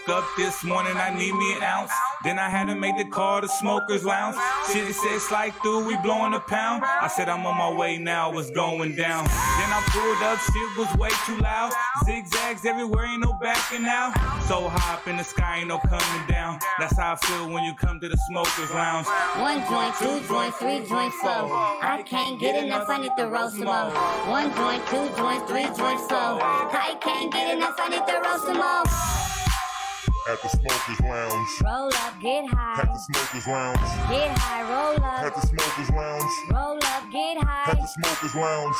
woke up this morning, I need me an ounce. Then I had to make the call to Smokers Lounge. Shit, it said slide through, we blowing a pound. I said I'm on my way now, what's going down? Then I pulled up, shit was way too loud. Zigzags everywhere, ain't no backing out. So high up in the sky, ain't no coming down. That's how I feel when you come to the Smokers Lounge. 1 joint, 2 joint, 3 joint, 4. I can't get enough, I need to roll some more. 1 joint, 2 joint, 3 joint, 4. I can't get enough, I need to roll some more. At the Smokers Lounge. Roll up, get high. At the Smokers Lounge. Get high, roll At up. the Smokers Lounge. Roll up, get At high. the Smokers Lounge.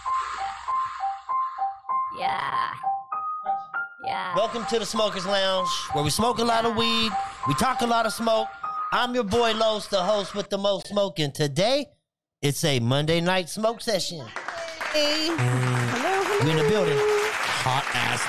Yeah. Yeah. Welcome to the Smokers Lounge, where we smoke a lot of weed, we talk a lot of smoke. I'm your boy Los, the host with the most smoke, and today it's a Monday night smoke session. Hey. Hello. We in the building. Hot ass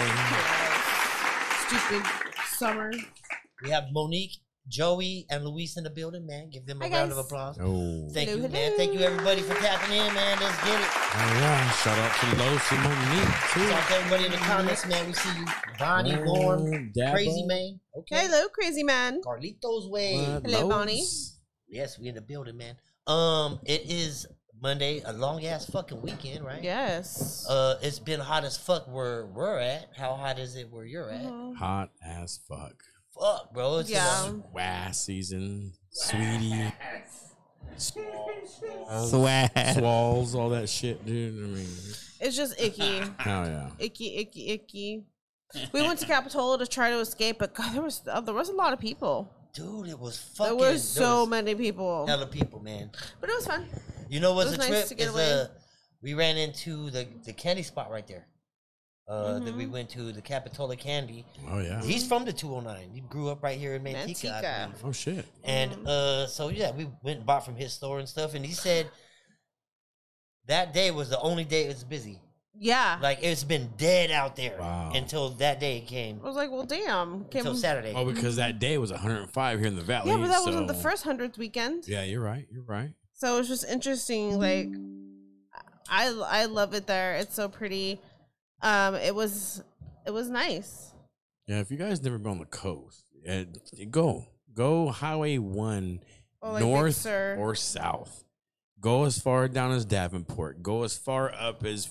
Monday. Stupid summer. We have Monique, Joey, and Luis in the building, man. Give them a Hi, round guys. of applause. Oh. Thank Hello, you, man. hello. Thank you, everybody, for tapping in, man. Let's get it. Oh, yeah. Shout out to Los and Monique, too. Shout out to everybody in the comments, man. We see you. Bonnie, Norm, Dabo. Crazy Man. Okay. Hello, crazy man. Carlitos Way. What, Hello, Los? Bonnie. Yes, we in the building, man. It is Monday, a long ass fucking weekend, right? Yes. It's been hot as fuck where we're at. How hot is it where you're at? Mhm. Hot as fuck. Fuck, bro. It's Yeah. Wass season. Sweetie. Swag. Swalls, all that shit, dude. I mean, It's just icky. hell yeah. Icky. We went to Capitola to try to escape, but God, there was a lot of people. dude, it was fucking. There were so many people. hella people, man. But it was fun. You know what's It a was nice trip? to get Is, away. we ran into the candy spot right there. That we Mhm. went to the Capitola Candy. Oh, yeah. He's from the 209. He grew up right here in Manteca. I Manteca. believe. Oh, shit. And Mm-hmm. so yeah, we went and bought from his store and stuff. And he said that day was the only day it was busy. Yeah. Like it's been dead out there Wow. until that day came. I was like, well, damn. Until Saturday. Oh, because that day was 105 here in the valley. Yeah, but that wasn't the so- first 100th weekend. Yeah, you're right. You're right. So it's just interesting. Like, I love it there. It's so pretty. It was nice. Yeah, if you guys never been on the coast, go Highway 1 Oh, like north Big Sur. or south. Go as far down as Davenport. Go as far up as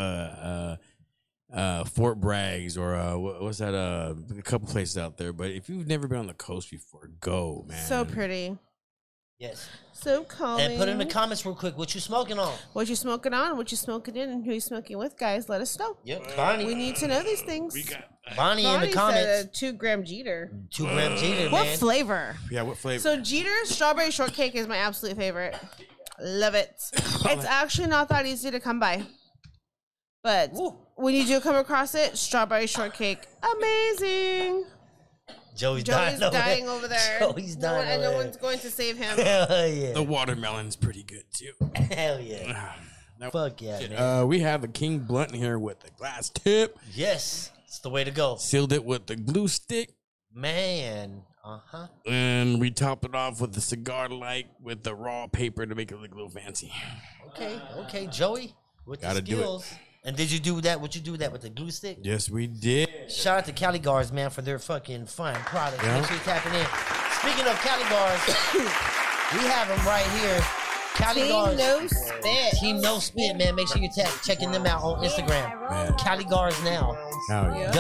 Fort Braggs or what's that? A couple places out there. But if you've never been on the coast before, go, man. So pretty. Yes. So calming. And put in the comments real quick what you smoking on. What you smoking on, what you smoking in, and who you smoking with, guys. Let us know. Yep. Bonnie. We need to know these things. Bonnie in the Bonnie comments. said a 2-gram Jeter. 2 gram Jeter, What man. flavor? Yeah, what flavor? So Jeter strawberry shortcake is my absolute favorite. Love it. It's actually not that easy to come by. But Woo. when you do come across it, strawberry shortcake, amazing. Joey's Joey's dying over there. Joey's No dying one- and over no there. one's going to save him. Hell yeah. the watermelon's pretty good too. Hell yeah. Now, Fuck yeah, man. we have the King Blunt here with the glass tip. Yes. It's the way to go. Sealed it with the glue stick. Man. Uh-huh. And we top it off with the cigar light with the raw paper to make it look a little fancy. Okay, Joey. With Gotta the do it. skills. And did you do that? Would you do that with the glue stick? Yes, we did. Shout out to Cali Guards, man, for their fucking fine product. Yeah. Make sure you're tapping in. Speaking of Cali Guards, we have them right here. Cali Team Guards. No Spit. Team No Spit, man. Make sure you're checking them out on Instagram. Man. Cali Guards now. Hell yeah.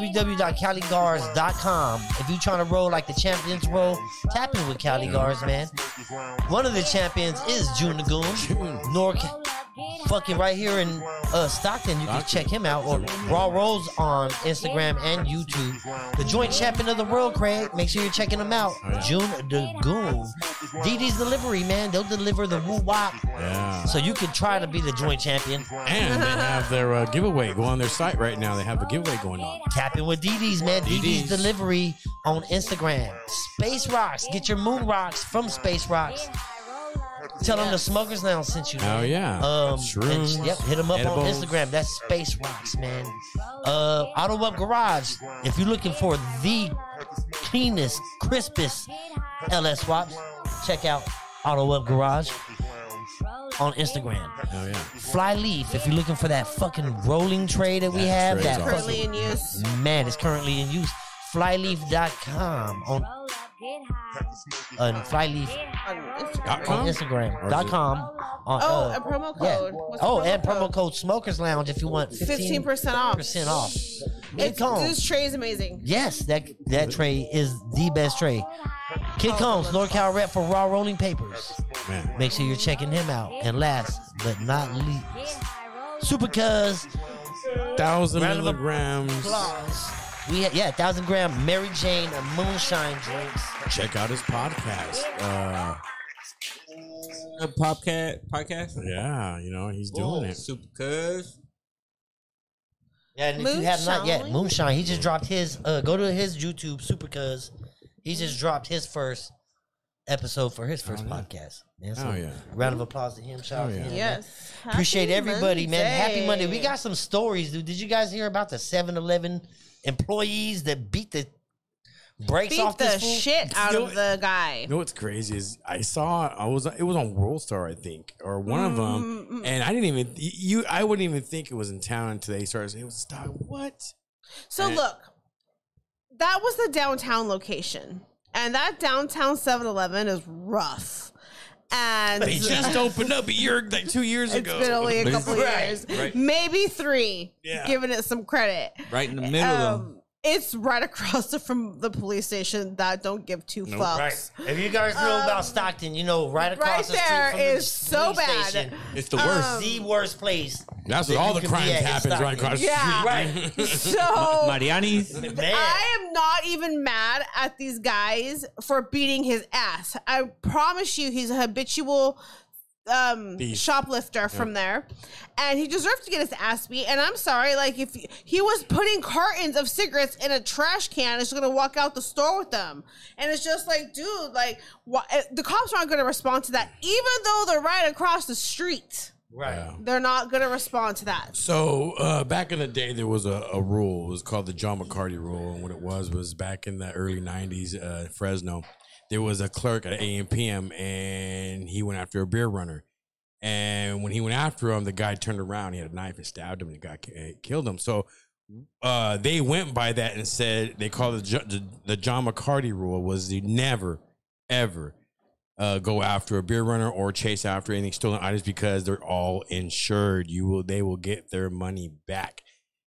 www.caliguards.com. If you're trying to roll like the champions roll, tap in with Cali Guards, man. One of the champions is June Lagoon. Nork, fucking right here in Stockton. You can check him out. Or Raw Rolls on Instagram and YouTube. The joint champion of the world, Craig. Make sure you're checking him out. June Lagoon. DD's Delivery, man. They'll deliver the woo wop. Yeah. So you can try to be the joint champion. And they have their giveaway. Go on their site right now. They have a giveaway going on. Tap in with DD's, man. DD's DD's. Delivery on Instagram. Space Rocks. Get your moon rocks from Space Rocks. Tell them the Smokers Lounge sent you. Oh, yeah. Shrooms, Yep, hit them up edibles. on Instagram. That's Space Rocks, man. Auto Up Garage. If you're looking for the cleanest, crispest LS swaps, check out Auto Up Garage on Instagram. Oh, yeah. Fly Leaf. If you're looking for that fucking rolling tray that we That have, tray's that awesome. Currently in use. man, it's currently in use. flyleaf.com on Flyleaf on Instagram.com. A promo code. What's the And promo promo code Smokers Lounge if you want 15% off. % off. Kid Combs. This tray is amazing. Yes, that tray is the best tray. Kid Combs, NorCal rep for Raw Rolling Papers. Man. Make sure you're checking him out. And last but not least, Super Cuz 1,000 Round of milligrams. applause. 1,000 gram Mary Jane moonshine drinks. Check out his podcast. A podcast. Yeah, you know, he's doing it. Super Cuz. Yeah, and if you have not yet, Moonshine? Moonshine, he just dropped his, go to his YouTube, Super Cuz. He just dropped his first episode for his first podcast. Yeah, so round of applause to him. Shout out to him. Yes. Appreciate Happy everybody, man. Happy Monday. We Monday. got some stories, dude. Did you guys hear about the 7-Eleven employees that beat the brakes off Beat this the fool? shit out of the guy. You know what's crazy is it was on World Star, I think, or one of them, and I didn't even I wouldn't even think it was in town until they started saying it was a stock. What? So look, that was the downtown location. And that downtown 7-Eleven is rough. And They just opened up 2 years it's ago. been only a couple of Right, years. right. Maybe 3. Yeah. Giving it some credit. Right in the middle of It's right across from the police station that don't give two fucks. Right. If you guys know about Stockton, you know right across right the street there from is the so police bad. station, it's the worst. the worst place. That's that where all you the can be crimes at in happens right Stockton. across the Yeah. street. Right. So Mariani's. Man. I am not even mad at these guys for beating his ass. I promise you he's a habitual shoplifter from there, and he deserves to get his ass beat. And I'm sorry, like if he was putting cartons of cigarettes in a trash can, and just gonna walk out the store with them, and it's just like, dude, like the cops aren't gonna respond to that, even though they're right across the street. Right. They're not gonna respond to that. So back in the day, there was a rule. It was called the John McCarty rule, and what it was back in the early '90s, Fresno. There was a clerk at AM/PM, and he went after a beer runner. And when he went after him, the guy turned around. He had a knife and stabbed him, and the guy killed him. So they went by that and said they called it the John McCarty rule was you never, ever go after a beer runner or chase after any stolen items because they're all insured. They will get their money back.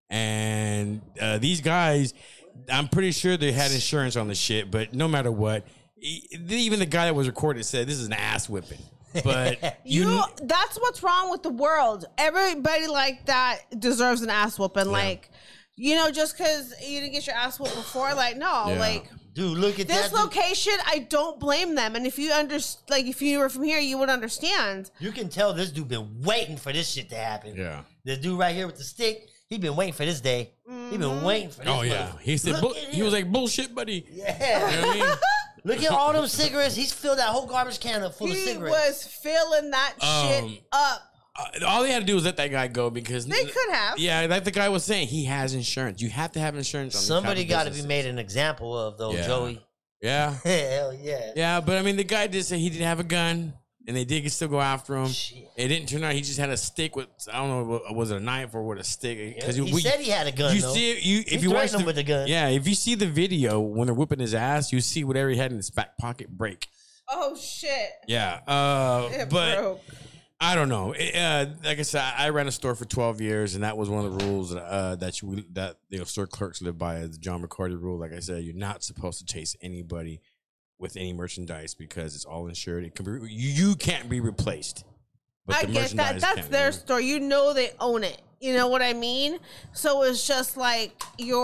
And these guys, I'm pretty sure they had insurance on the shit, but no matter what, even the guy that was recorded said this is an ass whipping. But that's what's wrong with the world. Everybody like that deserves an ass whooping. Yeah. Like, just because you didn't get your ass whooped before, like, no, Yeah. like Dude, look at this that. dude. location, I don't blame them. And if you if you were from here, you would understand. You can tell this dude been waiting for this shit to happen. yeah. This dude right here with the stick, he been waiting for this day. He been waiting for this. Oh yeah. He said Look at he him. was like bullshit, buddy. Yeah. You know what I mean? Look at all them cigarettes. He's filled that whole garbage can up full of He cigarettes. was filling that shit up. All they had to do was let that guy go because They could have. Yeah, like the guy was saying, he has insurance. You have to have insurance. On Somebody got to be business. made an example of, though, Yeah. Joey. Yeah, Hell yeah. yeah, but I mean, the guy did say he didn't have a gun, and they did still go after him. Shit. It didn't turn out. He just had a stick with I don't know, was it a knife or with a stick? He said he had a gun, You though. see, if He you watch threatened him with a gun. yeah, if you see the video when they're whipping his ass, you see whatever he had in his back pocket break. Oh shit! Yeah, It but. broke. I don't know. Like I said, I ran a store for 12 years, and that was one of the rules that store clerks live by. The John McCarty rule. Like I said, you're not supposed to chase anybody with any merchandise because it's all insured. It can be you can't be replaced. But I the get that. merchandise That's can. their store. You know they own it. You know what I mean? So it's just like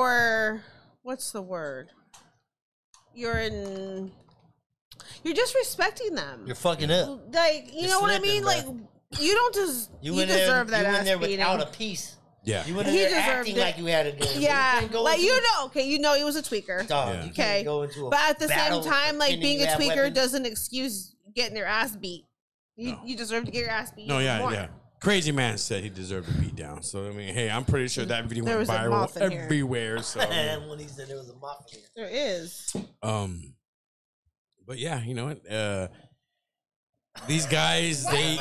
what's the word? You're just respecting them. You're fucking up. Like, you You're know what I slipping, mean? bruh. Like, you don't you deserve that You ass went there beating. without a piece. Yeah. You went in He there deserved acting it. like you had a gun. Yeah, You can't go like into- he was a tweaker. Dog, Yeah. you Okay, can't go into a but at the battle same time, like pretending being you a have tweaker weapons. doesn't excuse getting your ass beat. You deserve to get your ass beat. No, even yeah, more. yeah. Crazy Man said he deserved a beat down. So I mean, hey, I'm pretty sure that video There went was a moth viral in here. everywhere. So And when he said there was a mafia. There is. but yeah, you know what? These guys, they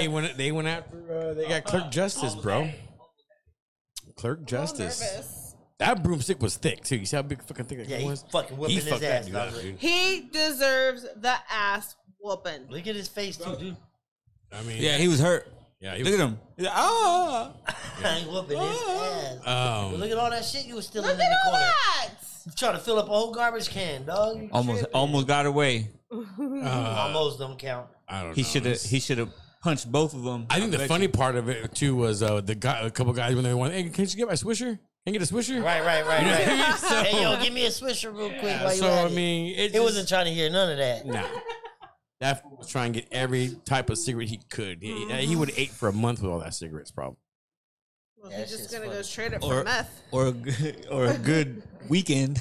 went after they got Clerk Justice, bro. Clerk Justice. Nervous. That broomstick was thick too. You see how big fucking thick that Yeah, guy he was? fucking whipping his fucked that ass, dude dog. up, dude. He deserves the ass whooping. Look at his face too, dude. I mean, Yeah, he was hurt. yeah, he Look was, at him. He's like, ah. He whooping his ass. Well, look at all that shit you was stealing Look in at the all corner. that. You trying to fill up a whole garbage can, dog. You tripping. Almost got away. Almost don't count. I don't know. He should have punched both of them. I think the bet funny you. part of it too was the guy, a couple guys when they went, "Hey, can you get my Swisher? Can you get a Swisher?" Right. So- Hey, yo, give me a Swisher real quick while you so at I it. mean, He wasn't trying to hear none of that. Nah. That fool was trying to get every type of cigarette he could. He would have ate for a month with all that cigarettes, probably. Well, That he's just shit's gonna funny. go straight up for meth. or a good weekend.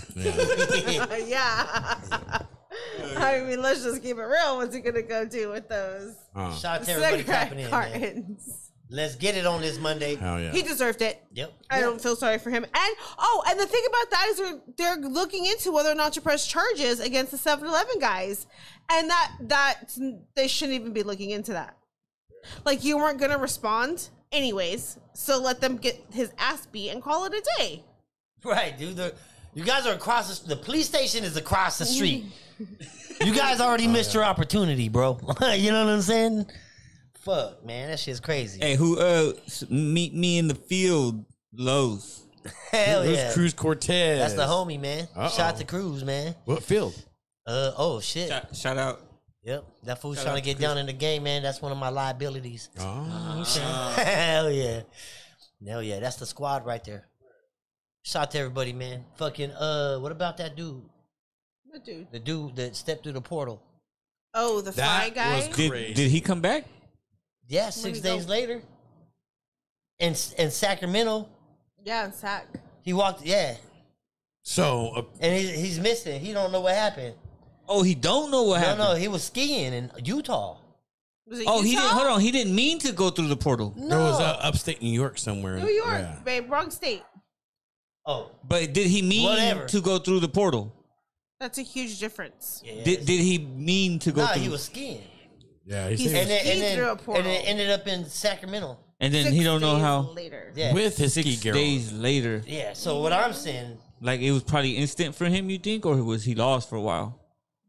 Yeah. I mean, let's just keep it real. What's he gonna go do with those Oh, Shout out to everybody tapping cigarette in, man. cartons? Let's get it on this Monday. hell yeah. He deserved it. Yep. I don't feel sorry for him. And the thing about that is they're looking into whether or not to press charges against the 7-Eleven guys, and that they shouldn't even be looking into that. Like, you weren't gonna respond anyways, so let them get his ass beat and call it a day. Right, dude. You guys are across the police station is across the street. You guys already missed your opportunity, bro. You know what I'm saying? Fuck, man, that shit's crazy. Hey, who meet me in the field, Lowe's. Hell Who's yeah. Cruz Cortez? That's the homie, man. Uh-oh. Shout out to Cruz, man. What field? Oh shit. Shout out. Yep. That fool's Shout trying out to get to down in the game, man. That's one of my liabilities. Oh, Hell yeah. Hell yeah. That's the squad right there. Shout out to everybody, man. Fucking what about that dude? What dude? The dude that stepped through the portal. Oh, the fly That guy. was crazy. Did he come back? Yeah, Where'd 6 he days go? later. In Sacramento, Yeah, sack. he walked, yeah. So And he's missing. He don't know what happened. Oh, he don't know what happened. No, he was skiing in Utah. Was it Oh, he Utah? didn't. Hold on. He didn't mean to go through the portal. there was upstate New York somewhere. New York, Yeah. babe, wrong state. Oh, But did he mean Whatever. to go through the portal? That's a huge difference. yeah. Did he mean to go Nah, through? he was skiing. Yeah, he He's- said And then, Skied through a portal. and then ended up in Sacramento. and then 6 he don't know days how. later. Yeah. with his ski 6 gear. days later, Yeah, so what I'm saying, like it was probably instant for him. You think, or was he lost for a while?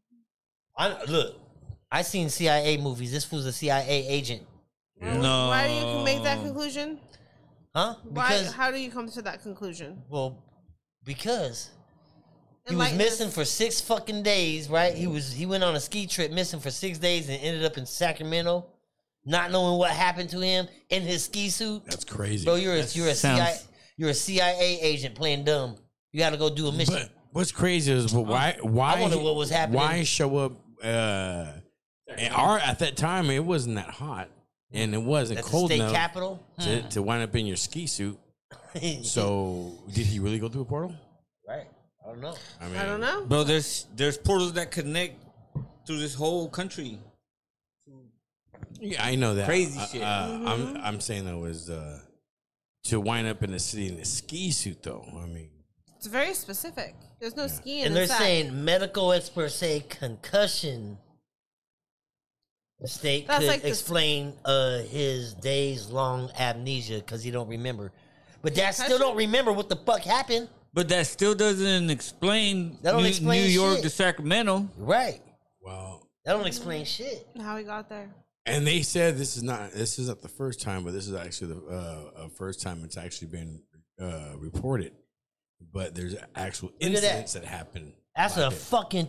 I seen CIA movies. This was a CIA agent. No. Why do you make that conclusion? Huh? Why? How do you come to that conclusion? Because he was Enlighten missing us. for 6 fucking days, right? He went on a ski trip missing for 6 days and ended up in Sacramento, not knowing what happened to him in his ski suit. That's crazy. Bro, you're a sounds- CIA agent playing dumb. You got to go do a mission. But what's crazy is, but why? I wonder what was happening. Why show up? At that time, it wasn't that hot, and it wasn't At the cold state enough capitol. to wind up in your ski suit. So, did he really go through a portal? Right. I don't know. I mean, I don't know. Bro, there's portals that connect through this whole country. Yeah, I know that. Crazy shit. I'm saying though is to wind up in a city in a ski suit though. I mean, It's very specific. There's no skiing. And they're inside. saying medical experts say concussion. The state That's could like the- explain his days long amnesia because he don't remember. But that still Concussion? don't remember what the fuck happened. But that still doesn't explain, That don't explain New York shit. to Sacramento. Right. well, That don't explain shit. how he got there. and they said this is not the first time, but this is actually the first time it's actually been reported. But there's actual at that. incidents that happen. That's like a it. fucking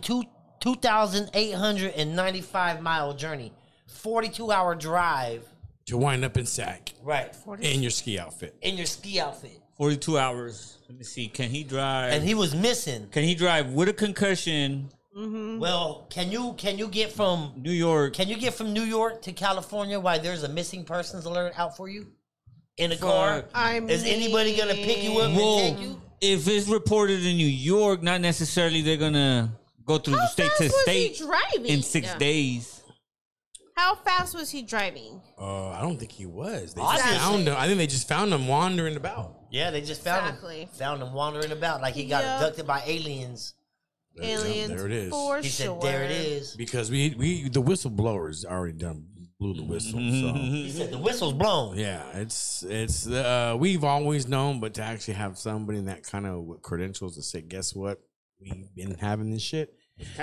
2,895 mile journey. 42-hour drive. To wind up in sack Right. in your ski outfit. In your ski outfit. 42 hours. Let me see. Can he drive? And he was missing. Can he drive with a concussion? Well, can you get from New York. New York to California while there's a missing persons alert out for you in a car? Is anybody gonna pick you up and Well, take you? if it's reported in New York, not necessarily they're gonna go through How the state fast to was he state driving? in 6 days. How fast was he driving? I don't think he was. They Obviously. just found him. I think they just found him wandering about. Yeah, they just found Exactly. him. Found him wandering about like he got Yep. abducted by aliens. Aliens. There it is. For He sure. said, "There it is." Because we the whistleblowers already done blew the whistle. So. He said the whistle's blown. Yeah, it's we've always known, but to actually have somebody in that kind of with credentials to say, guess what, we've been having this shit.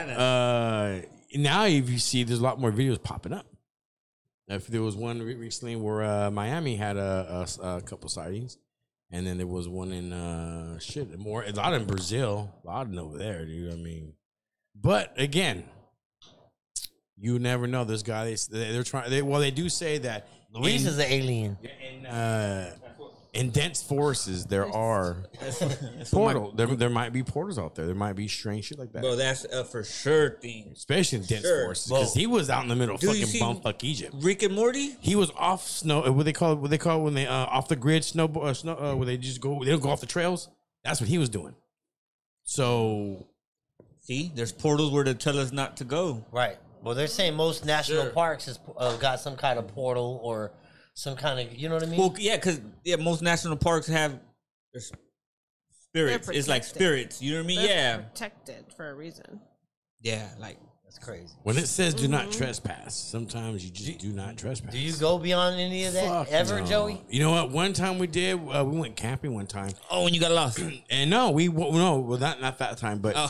Now if you see, there's a lot more videos popping up. If there was one recently where Miami had a couple sightings, and then there was one in a lot in Brazil, a lot in over there, dude. I mean, but again, you never know. This guy, they're trying. They do say that Luis is an alien. In dense forests, there are portals. There might be portals out there. There might be strange shit like that. Bro, that's a for sure thing. Especially in dense forests, because he was out in the middle of fucking bumfuck Egypt. Rick and Morty. He was off snow. What they call it when they off the grid snow where they just go. They don't go off the trails. That's what he was doing. So, see, there's portals where they tell us not to go. Right. Well, they're saying most national parks has got some kind of portal or some kind of, you know what I mean? Well, yeah, because most national parks have spirits. It's like spirits. You know what I mean? They're protected for a reason. Yeah, like that's crazy. When it says do not trespass, sometimes you just do not trespass. Do you go beyond any of that ever, Joey? You know what? One time we did. We went camping one time. Oh, when you got lost. And not that time, but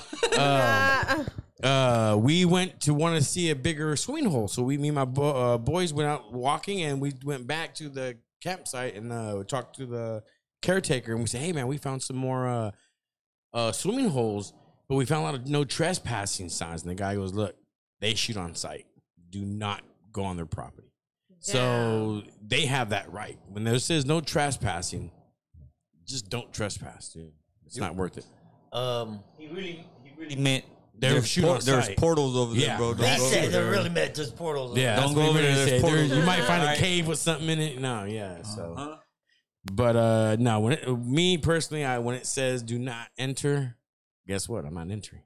we went to want to see a bigger swimming hole. So me and my boys went out walking, and we went back to the campsite and talked to the caretaker, and we said, "Hey, man, we found some more swimming holes, but we found a lot of no trespassing signs." And the guy goes, "Look, they shoot on site. Do not go on their property." Yeah. So they have that right. When there says no trespassing, just don't trespass, dude. It's not worth it. He really meant. There's portals over there, bro. They said they really meant there's portals. Yeah, don't go over there. There's portals. You might find a cave with something in it. No, yeah. So, but no. Me personally, when it says do not enter, guess what? I'm not entering.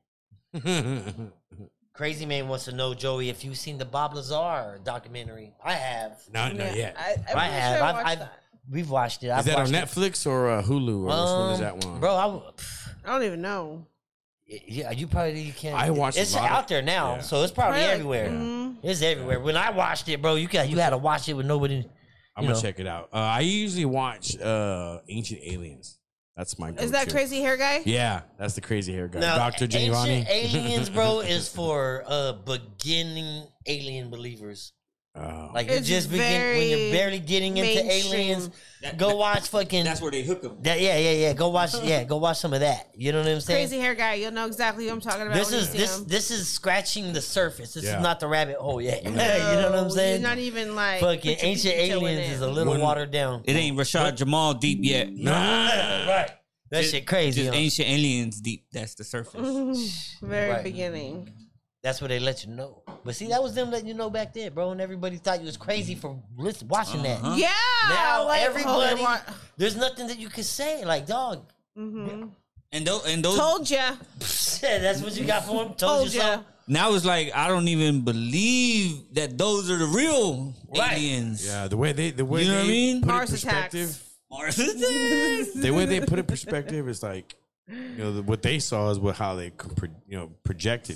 Crazy Man wants to know, Joey, if you've seen the Bob Lazar documentary. I have. Not yet. I have. We've watched it. Is that on Netflix or Hulu? Or which one is that one? Bro, I don't even know. Yeah, you probably can't. I watched it's out there now, so it's probably everywhere. It's everywhere. When I watched it, bro, you had to watch it with nobody. I'm gonna check it out. I usually watch Ancient Aliens. That's my go-to. Is that crazy hair guy? Yeah, that's the crazy hair guy. Now, Dr. Giovanni. Ancient Aliens, bro, is for beginning alien believers. Like you just begin when you're barely getting into aliens. Go watch fucking. That's where they hook them. Yeah. Go watch some of that. You know what I'm saying? Crazy hair guy. You'll know exactly what I'm talking about. This is scratching the surface. This is not the rabbit hole yet. You know what I'm saying? You're not even like fucking Ancient Aliens is a little watered down. It ain't Rashad Jamal deep yet. Right. That shit crazy. Just Ancient Aliens deep. That's the surface. Very beginning. That's what they let you know. But see, that was them letting you know back then, bro. And everybody thought you was crazy for watching that. Yeah. Now everybody, there's nothing that you can say. Like, dog. Mm-hmm. And those told ya. That's what you got for them. Told you so. Now it's like I don't even believe that those are the real aliens. Yeah, the way you know what I mean? Put Mars it perspective. attacks. The way they put it in perspective is like, what they saw is how they projected.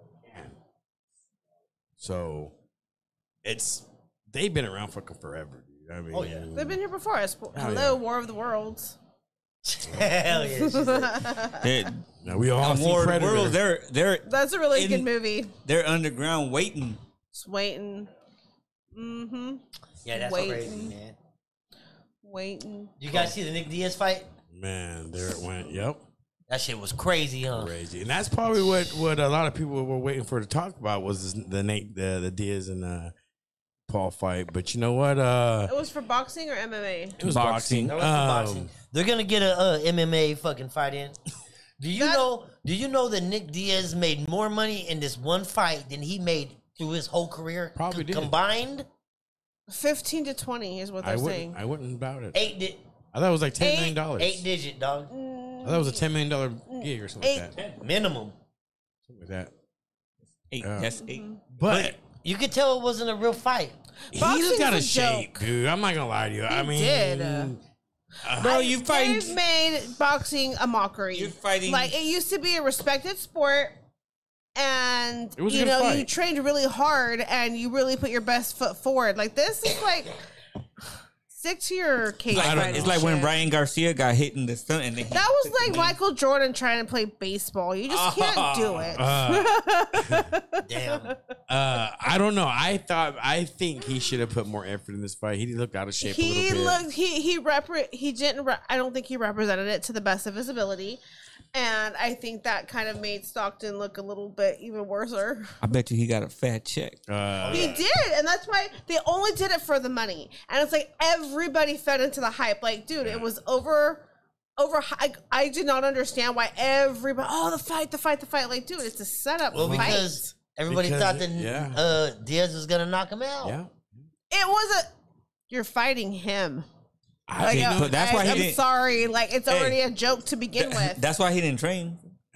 So they've been around fucking forever, dude. I mean, they've been here before us. Hello, War of the Worlds. Hell yeah! Now we all see War of the Predator. Worlds. They're That's a really good movie. They're underground waiting. Just waiting. Mm-hmm. Yeah, that's crazy, man. Waiting. You guys see the Nick Diaz fight? Man, there it went. Yep. That shit was crazy, huh? Crazy, and that's probably what a lot of people were waiting for to talk about was the Diaz and Paul fight. But you know what? It was for boxing or MMA? It was boxing. That was for boxing. They're gonna get a MMA fucking fight in. Do you know that Nick Diaz made more money in this one fight than he made through his whole career? Probably did. Combined? 15 to 20 is what they're saying. I wouldn't about it. I thought it was like $10 million. 8 digit, dog. I thought it was a $10 million gig or something like that. Minimum. Something like that. 8. That's 8. But you could tell it wasn't a real fight. He looked out of shape, dude. I'm not gonna lie to you. I mean, bro, you fighting? They've made boxing a mockery. You're fighting like it used to be a respected sport. and It was a you good know fight. you trained really hard and you really put your best foot forward. Like this is like stick to your cage. It's like when Ryan Garcia got hit in the stomach. And that was like Michael Jordan trying to play baseball. You just can't do it. Damn. I don't know. I think he should have put more effort in this fight. He looked out of shape a He little bit. looked he didn't. I don't think he represented it to the best of his ability, and I think that kind of made Stockton look a little bit even worse. I bet you he got a fat check. He did, and that's why they only did it for the money. And it's like everybody fed into the hype. Like, dude, it was over. I did not understand why everybody. Oh, the fight. Like, dude, it's a setup. Well, fight. because everybody thought that Diaz was gonna knock him out. Yeah. It was you're fighting him. But that's why he I'm didn't. sorry. Like, it's already a joke to begin with. That's why he didn't train.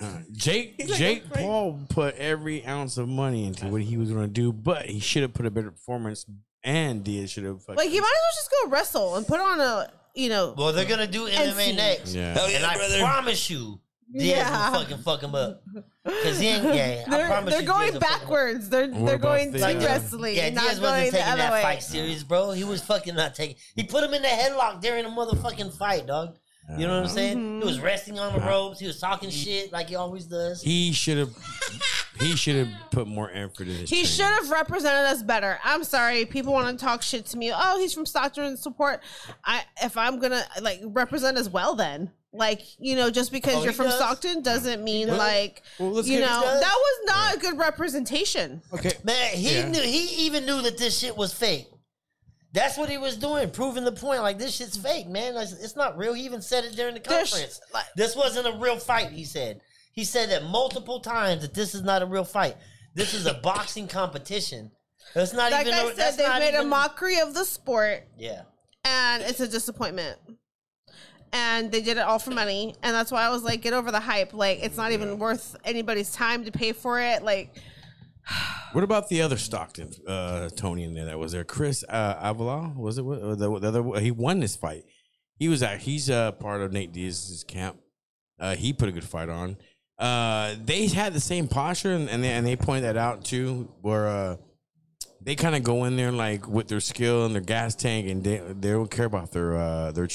Jake Paul put every ounce of money into what he was going to do, but he should have put a better performance, and Diaz should have. Like, you might as well just go wrestle and put on a, Well, they're gonna do MMA NC. next. Yeah. Hell yeah, And I brother. promise you, Diaz will fuck him up. Cause he ain't. Yeah, I promise they're you, going Diaz will fuck him up. backwards. They're about going the- to Like, wrestling, Yeah, not Diaz going wasn't the taking other that way. fight serious, bro. He was fucking not taking. He put him in the headlock during the motherfucking fight, dog. You know what I'm saying? Mm-hmm. He was resting on the ropes. He was talking shit like he always does. He should have. He should have put more effort in his. He training. should have represented us better. I'm sorry, people want to talk shit to me. Oh, he's from Stockton support. If I'm gonna like represent as well, then just because you're he from does. Stockton doesn't mean let's that get- was not a good representation. Okay. Man, he even knew that this shit was fake. That's what he was doing, proving the point. Like, this shit's fake, man. It's not real. He even said it during the conference. This wasn't a real fight, he said. He said that multiple times that this is not a real fight. This is a boxing competition. It's not Like even. I said, that's they not made a even- mockery of the sport, Yeah. and it's a disappointment. And they did it all for money, and that's why I was like, get over the hype. Like, it's not even worth anybody's time to pay for it. Like, What about the other Stockton Tony in there that was there? Chris Avila, was it? The other, he won this fight. He's part of Nate Diaz's camp. He put a good fight on. They had the same posture, and they pointed that out too, where they kind of go in there like with their skill and their gas tank, and they don't care about their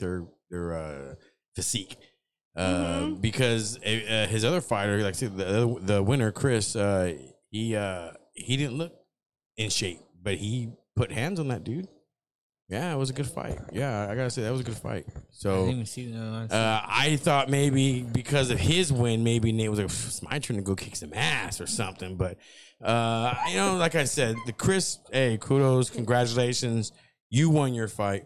physique. Because his other fighter, like I said, the winner, Chris, he didn't look in shape, but he put hands on that dude. Yeah, it was a good fight. Yeah, I gotta say that was a good fight. I So didn't even see that. I thought maybe because of his win, maybe Nate was like, it's my turn to go kick some ass or something. But like I said, the Chris, hey, kudos, congratulations, you won your fight.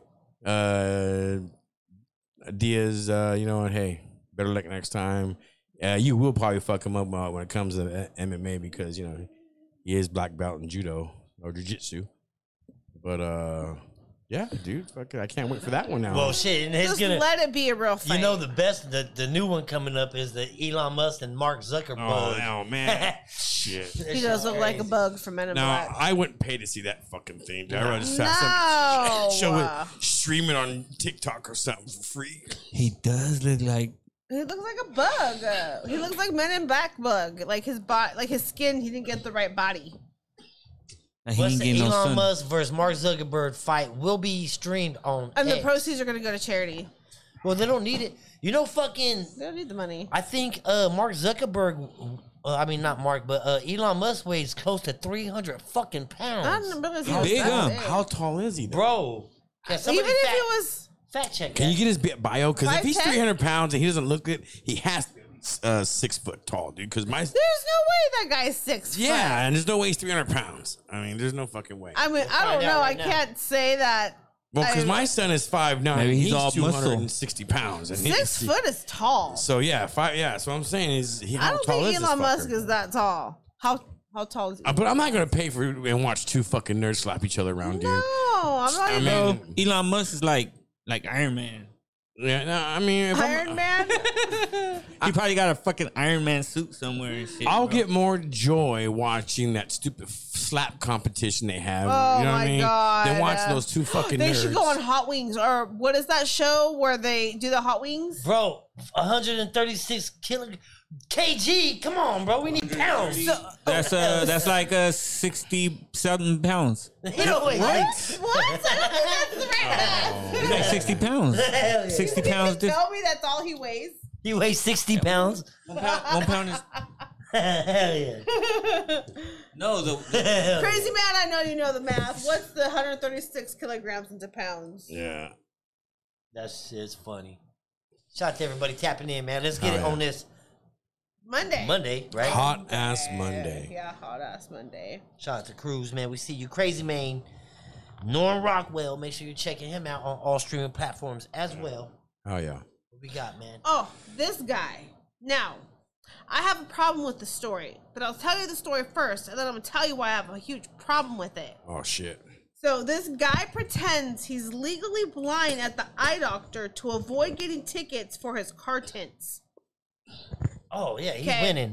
Diaz, hey, better luck next time. You will probably fuck him up when it comes to MMA because he is black belt in judo or jiu-jitsu. But yeah, dude, fuck it. I can't wait for that one now. Well, shit, and he's just gonna. let it be a real fight. You know the best, the new one coming up is the Elon Musk and Mark Zuckerberg. oh man, shit. He does look like a bug from Men in Now Black. I wouldn't pay to see that fucking thing. I'd rather just No. have some show it, stream it on TikTok or something for free. He does look like. He looks like a bug. He looks like Men in Black bug. Like his body, like his skin. He didn't get the right body. He What's ain't the getting no Elon sun. Musk versus Mark Zuckerberg fight will be streamed on And the X. proceeds are going to go to charity. Well, they don't need it. Fucking. They don't need the money. I think Mark Zuckerberg. Not Mark, but Elon Musk weighs close to 300 fucking pounds. I didn't realize he How was big, that huh? big. How tall is he, though? Bro. Can Even somebody if it was, fact check Can that? you get his bio? Because if he's 5'10"? 300 pounds and he doesn't look it, he has to be 6 foot tall, dude. Because there's no way that guy's 6 foot. yeah, and there's no way he's 300 pounds. I mean, there's no fucking way. I mean, I find don't know. out I right now. can't say that. Well, because I- my son is 5'9". Maybe he's all muscle. 260 pounds. And 6 foot is tall. So yeah, So I'm saying is I how don't tall think is this Elon Musk fucker? is that tall. How tall is he? But I'm not gonna pay for and watch two fucking nerds slap each other around, dude. No, I'm not I even. mean, Elon Musk is like Iron Man. yeah, no, I mean, if Iron Man. He probably got a fucking Iron Man suit somewhere and shit. I'll bro. get more joy watching that stupid slap competition they have. Oh you know what my I mean? God. Than watching those two fucking They nerds. should go on Hot Wings, or what is that show where they do the Hot Wings? Bro, 136 kg. Come on, bro. We need pounds. That's like 60-something pounds. You know what? What? It's like 60 pounds. Hell yeah. 60 pounds. Tell me that's all he weighs. He weighs 60 pounds. 1 pound is Hell yeah. no. Crazy man, I know you know the math. What's the 136 kilograms into pounds? Yeah. That shit's funny. Shout out to everybody tapping in, man. Let's get it on this Monday, right? Hot ass Monday. Yeah, hot ass Monday. Shout out to Cruz, man. We see you, Crazy Main. Norm Rockwell. Make sure you're checking him out on all streaming platforms as well. Oh yeah. What we got, man? Oh, this guy. Now, I have a problem with the story, but I'll tell you the story first, and then I'm going to tell you why I have a huge problem with it. Oh shit. So this guy pretends he's legally blind at the eye doctor to avoid getting tickets for his car tints. Oh, yeah, he's Okay. winning.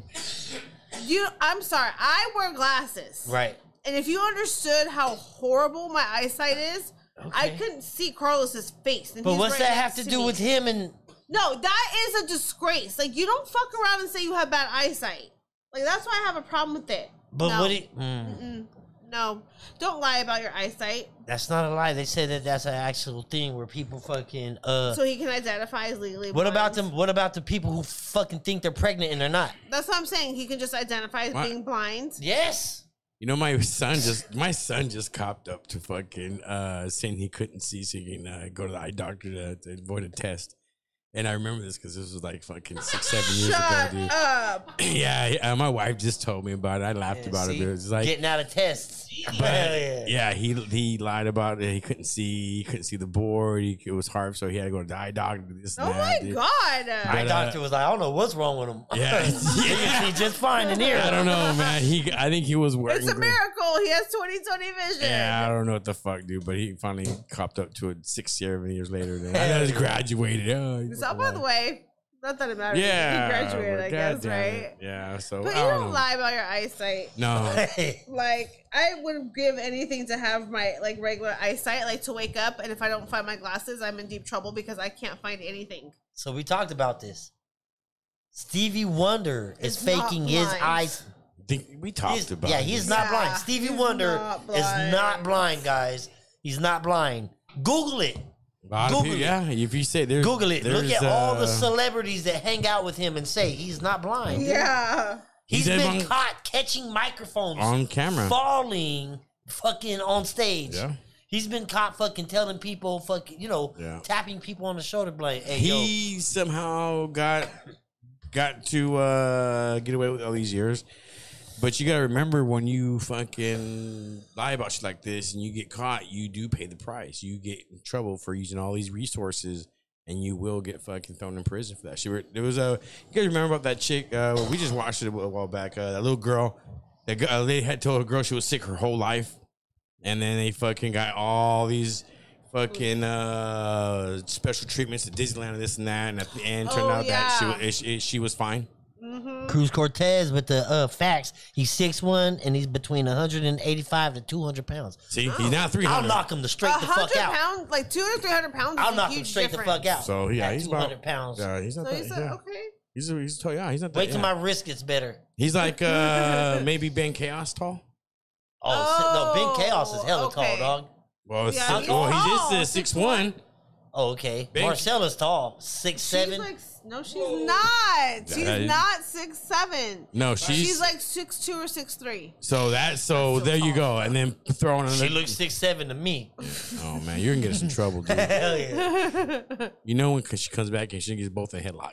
I'm sorry, I wear glasses. Right. And if you understood how horrible my eyesight is, I Okay. couldn't see Carlos's face. And But he's what's right that have next to do me. with him and... No, that is a disgrace. Like, you don't fuck around and say you have bad eyesight. Like, that's why I have a problem with it. But no. what he... No, don't lie about your eyesight That's not a lie. They said that that's an actual thing where people fucking... so he can identify as legally What blind. about them? What about the people who fucking think they're pregnant and they're not? That's what I'm saying. He can just identify as What? being blind. Yes. You know, my son just copped up to fucking saying he couldn't see, so he can go to the eye doctor to avoid a test. And I remember this because this was like fucking 6-7 years Shut ago, dude. up. Yeah, my wife just told me about it. I laughed about it. See? But it was like, Getting out of tests. but, Hell yeah. yeah, he lied about it. He couldn't see the board. It was hard, so he had to go to the eye doctor. This and Oh that, my dude. God. Eye But, doctor was like, I don't know what's wrong with him. Yeah, He can see just fine in here. I don't know, man. I think he was wearing. It's a miracle. He has 20/20 vision. Yeah, I don't know what the fuck, dude. But he finally copped up to it 6-7 years later. Then I just graduated. Oh, he's So, by the way, not that it matters. yeah, He graduated, but I guess, goddamn right? it. Yeah, so But you I don't know. lie about your eyesight. No, Like, I would give anything to have my, like, regular eyesight, like, to wake up, and if I don't find my glasses, I'm in deep trouble because I can't find anything. So we talked about this. Stevie Wonder is Is not faking his blind. eyes. we talked about. Yeah, it. he's not Yeah, blind. Stevie he's Wonder not is blind. not blind, guys. He's not blind. Google it. A lot of Google people, it. yeah. If you say there's, Google it. Look there's, at all the celebrities that hang out with him and say he's not blind. Yeah. He's He's been on- caught catching microphones on camera. falling fucking on stage. Yeah. He's been caught fucking telling people fucking, Yeah. tapping people on the shoulder like, hey, yo. He somehow got to get away with all these years. But you gotta remember, when you fucking lie about shit like this and you get caught, you do pay the price. You get in trouble for using all these resources, and you will get fucking thrown in prison for that shit. There was you guys remember about that chick? We just watched it a while back. That little girl, they had told a girl she was sick her whole life, and then they fucking got all these fucking special treatments at Disneyland and this and that, and at the end turned out that she was fine. Cruz Cortez with the facts. He's 6'1" and he's between 185 to 200 pounds. See, he's not 300. I'll knock him straight the fuck 100 out. pounds, like 200 to 300 pounds. I'll is knock a him huge straight difference. the fuck out. So yeah, At he's 200 about pounds. Yeah, he's not So that. he's Yeah. okay. He's yeah, he's not that. Wait till yeah. my wrist gets better. He's like maybe Ben Chaos tall. Oh, no, Ben Chaos is hella okay. tall, dog. Well, Yeah, he's he tall, is 6'1". Oh, okay. Ben- Marcella's tall, 6'7". She's like, no, she's not. She's Yeah, not 6'7". No, She's like 6'2" or 6'3". so there you go, and then throw on She another. looks 6'7" to me. Oh man, you're gonna get us in trouble, dude. Hell yeah. You know when she comes back and she gets both a headlock.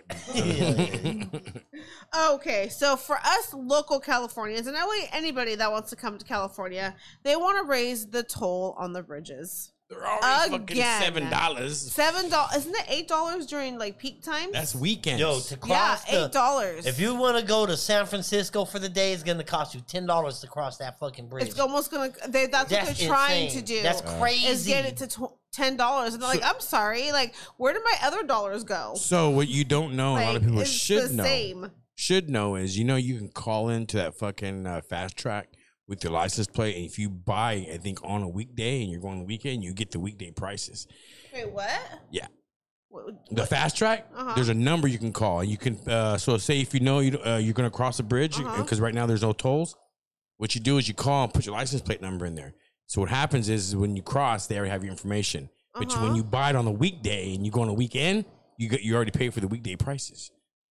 Okay, so for us local Californians, and anybody that wants to come to California, they want to raise the toll on the bridges. They're already Again. fucking $7. $7, isn't it $8 during like peak times? That's weekends. Yo, to yeah, cross the, $8. if you want to go to San Francisco for the day, it's gonna cost you $10 to cross that fucking bridge. It's almost gonna. That's what they're trying insane. to do. That's crazy. Is get it to $10, and they're like, I'm sorry, like where did my other dollars go? So what you don't know, a lot of Like, people it's should the know. same. Should know is you can call into that fucking fast track with your license plate, and if you buy, I think on a weekday and you're going on the weekend, you get the weekday prices. Wait, what? Yeah. The fast track, there's a number you can call. You can so say if you know you're going to cross a bridge because right now there's no tolls. What you do is you call and put your license plate number in there. So what happens is when you cross, they already have your information. But when you buy it on the weekday and you go on a weekend, you already pay for the weekday prices.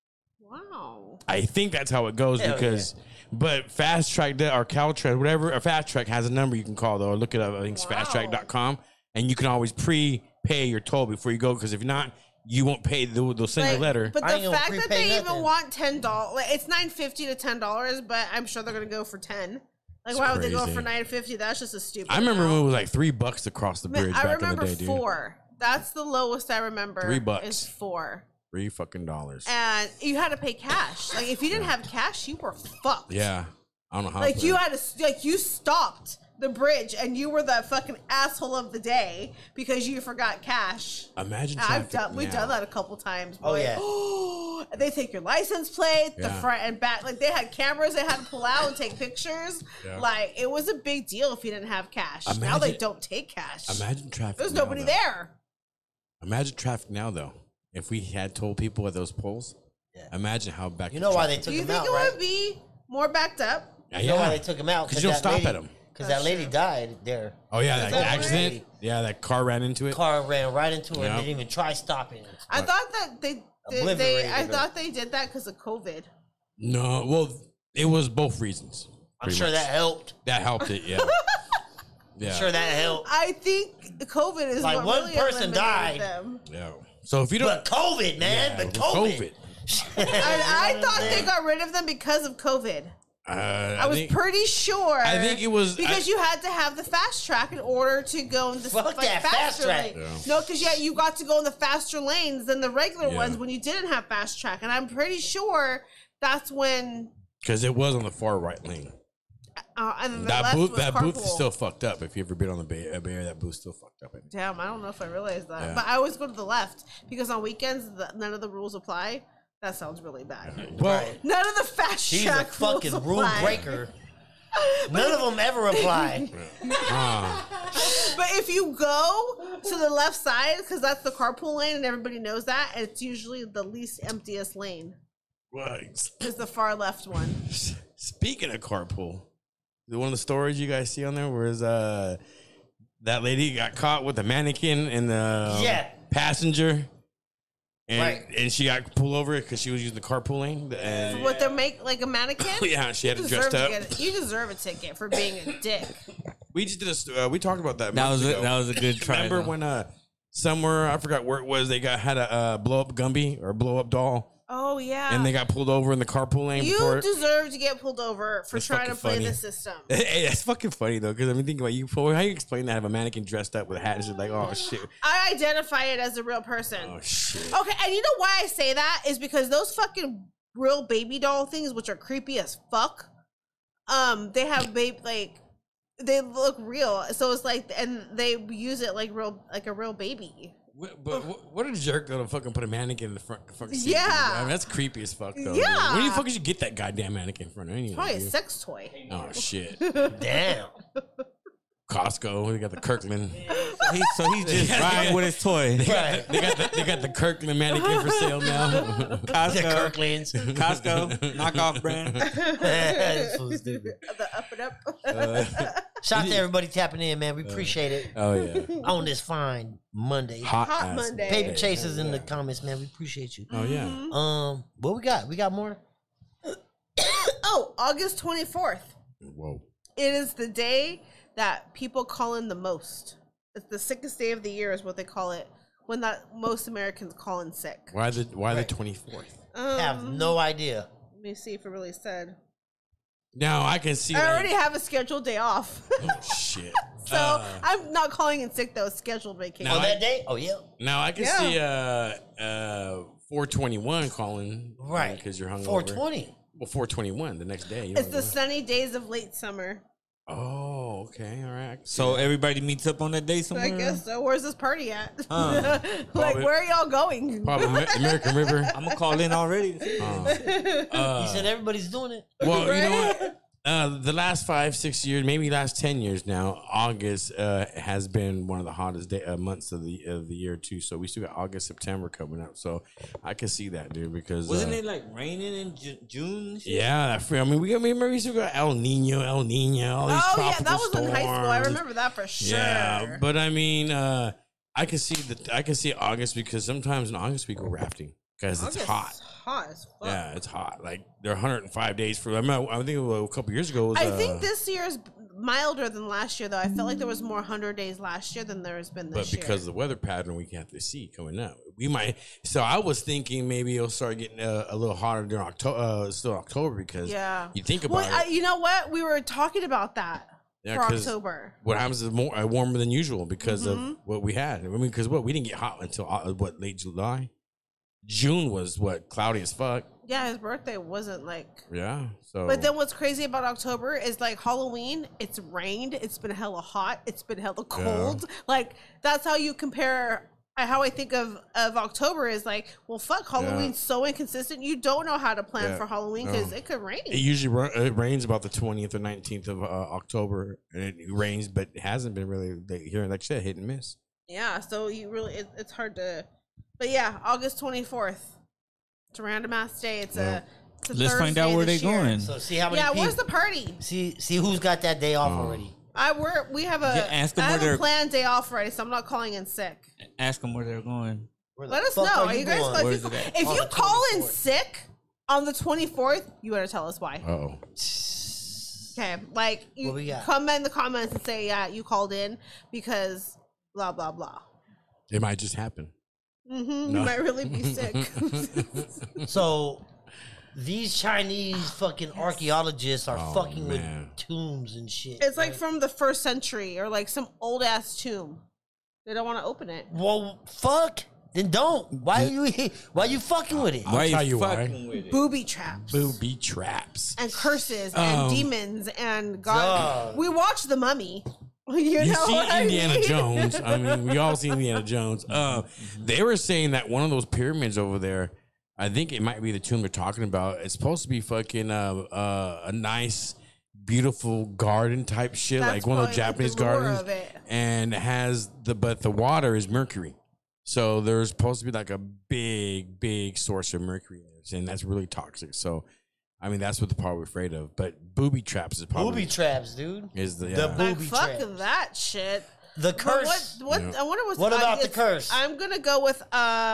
Wow. I think that's how it goes because. But Fast Track or Caltrain, whatever, or Fast Track has a number you can call though. Or look it up. I think it's fasttrack.com, and you can always pay your toll before you go. Because if not, you won't pay. They'll send you a letter. But the fact that they even want $10, it's $9.50 to $10, but I'm sure they're gonna go for $10. Like, why would they go for $9.50? That's just a stupid. I remember when it was like $3 to cross the bridge. I back in the day, dude. $4. That's the lowest I remember. $3 is $4. $3 fucking dollars. And you had to pay cash. Like, if you didn't have cash, you were fucked. Yeah, I don't know how. Like, you had to, like, you stopped the bridge and you were the fucking asshole of the day because you forgot cash. Imagine traffic. We've done that a couple times. Oh, yeah. They take your license plate, the front and back. Like, they had cameras they had to pull out and take pictures. Yeah. Like, it was a big deal if you didn't have cash. Now they don't take cash. Imagine traffic. There's nobody there. Imagine traffic now, though. If we had told people at those polls, imagine how back. You know why they took him out, right? Do you think it would be more backed up? You know why they took him out? Because you don't stop at them. Because that lady died there. Oh, yeah, that accident? Lady. Yeah, that car ran into it. Car ran right into her and didn't even try stopping. I thought that they did that because of COVID. No, well, it was both reasons. I'm sure that helped. That helped it, yeah. I'm sure that helped. I think COVID is like what one really person died. Them. Yeah. So if you don't, but COVID, man, but COVID. I thought they got rid of them because of COVID. I was pretty sure. I think it was because you had to have the fast track in order to go in the faster lane. Yeah. No, because you got to go in the faster lanes than the regular ones when you didn't have fast track, and I'm pretty sure that's when. Because it was on the far right lane. And that booth is still fucked up. If you ever been on the Bay Area, that booth's still fucked up. Damn, I don't know if I realized that. Yeah. But I always go to the left because on weekends none of the rules apply. That sounds really bad. Well, none of the fast track she's a fucking rule breaker. None of them ever apply. But if you go to the left side, because that's the carpool lane and everybody knows that, it's usually the least emptiest lane. Right. It's the far left one. Speaking of carpool, one of the stories you guys see on there was that lady got caught with a mannequin and the passenger. And she got pulled over because she was using the carpool lane. And what they make like a mannequin? Yeah, she had it dressed up. You deserve a ticket for being a dick. We just did we talked about that. That was a good try. Remember when somewhere I forgot where it was, they had a blow up Gumby or blow up doll. Oh yeah, and they got pulled over in the carpool lane. You deserve to get pulled over for trying to play the system. Hey, that's fucking funny though, because I mean, think about you. How you explain that? Have a mannequin dressed up with a hat and shit like, oh shit. I identify it as a real person. Oh shit. Okay, and you know why I say that is because those fucking real baby doll things, which are creepy as fuck. They have they look real, so it's like, and they use it like a real baby. But what a jerk though to fucking put a mannequin in the front seat. Yeah, I mean, that's creepy as fuck though. Yeah, where the fuck did you get that goddamn mannequin from? Anyway, probably a sex toy. Oh shit! Damn. Costco, we got the Kirkland. So he's just riding with his toy. They got the Kirkland mannequin for sale now. Costco, Kirkland's, Costco, knockoff brand. So stupid. The up and up. Shout out to everybody tapping in, man. We appreciate it. Oh yeah. On this fine Monday, hot Monday. Paper chasers in the comments, man. We appreciate you. Oh yeah. What we got? We got more. Oh, August 24th. Whoa. It is the day that people call in the most. It's the sickest day of the year is what they call it, when most Americans call in sick. Why the 24th? I have no idea. Let me see if it really said. Now I can see. I already have a scheduled day off. Oh shit! So I'm not calling in sick though. It's scheduled vacation. On that day? Oh yeah. Now I can see 421 calling. Right. Because you're hungover. 420. Well, 421 the next day. It's the sunny days of late summer. Oh, okay, all right. So everybody meets up on that day somewhere? I guess so. Where's this party at? Like, where are y'all going? Probably American River. I'm going to call in already. You said everybody's doing it. Well, you know what? The last 5-6 years, maybe last 10 years now, August has been one of the hottest months of the year too. So we still got August, September coming up. So I can see that, dude. Because wasn't it like raining in June? and shit? Yeah, I mean, we still got El Nino, all these Oh yeah, tropical that was in high school. I storms. remember that for sure. Yeah, but I mean, I can see that. I can see August because sometimes in August we go rafting because it's August hot. is hot as fuck. Yeah, it's hot. Like there are 105 days for. I think a couple years ago. It was, I think this year is milder than last year, though. I felt like there was more 100 days last year than there has been this but year. because of the weather pattern we have to see coming up, we might. So I was thinking maybe it'll start getting a little hotter during October. Still October because you think about it. You know what? We were talking about that Yeah, for 'cause October. What happens is more warmer than usual because of what we had. I mean, because we didn't get hot until late July. June was cloudy as fuck. Yeah, his birthday wasn't like. Yeah. So. But then what's crazy about October is like Halloween, it's rained, it's been hella hot, it's been hella cold. Like that's how you compare. How I think of October is like, well, fuck, Halloween's so inconsistent. You don't know how to plan for Halloween because it could rain. It usually it rains about the 20th or 19th of October, and it rains, but it hasn't been really here. Like I said, hit and miss. Yeah, so you really it's hard to. But yeah, August 24th. It's a random ass day. It's a Let's find out where they're going. So see how many. Yeah, people, where's the party? See who's got that day off already. We have a ask them I where have a they're- planned day off already, so I'm not calling in sick. Ask them where they're going. Where the Let us fuck know. are Are you guys going? going? Where If is you, it at? if On you the call in 24th. sick on the 24th, you better tell us why. Oh. Okay, like you What we got? comment in the comments and say, yeah, you called in because blah blah blah. It might just happen. You might really be sick. So these Chinese fucking archaeologists are Oh, fucking man. with tombs and shit. It's like right? from the 1st century or like some old ass tomb. They don't want to open it. Well, fuck. Then don't. Why you fucking with it? I'll tell you why. fucking with it? Booby traps. Booby traps. And curses and demons and God. Dog. We watched The Mummy. You You know see what I Indiana mean? Jones. I mean, we all see Indiana Jones. They were saying that one of those pyramids over there, I think it might be the tomb they're talking about. It's supposed to be fucking a nice, beautiful garden type shit, That's like one of the probably Japanese the lure gardens. of it. And but the water is mercury. So there's supposed to be like a big source of mercury in there, and that's really toxic. So, I mean, that's what the part we're afraid of. But booby traps is probably Booby traps, dude. is the The Like, booby fuck traps. that shit. The But curse. What? Yeah. I wonder what's. What about the it's- curse? I'm gonna go with. I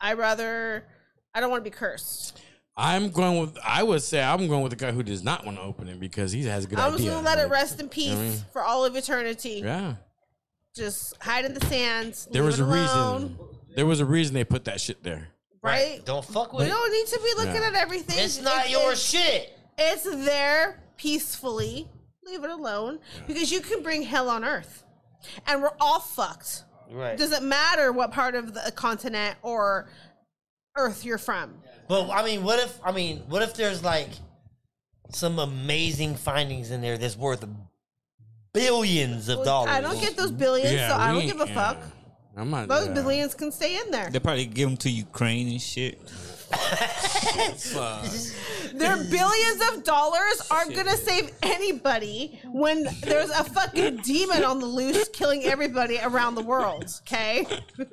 don't want to be cursed. I would say I'm going with the guy who does not want to open it because he has a good I'm idea. just gonna let it Like, rest in peace I mean- for all of eternity. Yeah. Just hide in the sands. There leave was it a alone, reason. There was a reason they put that shit there. right? Don't fuck We with it. don't need to be looking Yeah. at everything. It's not your shit. It's there peacefully. Leave it alone because you can bring hell on earth, and we're all fucked. Right. It doesn't matter what part of the continent or earth you're from. But what if there's like some amazing findings in there that's worth billions of dollars? I don't get those billions, so I don't give a fuck. I'm not. Those billions can stay in there. They probably give them to Ukraine and shit. Their billions of dollars aren't gonna save anybody when there's a fucking demon on the loose killing everybody around the world. Okay.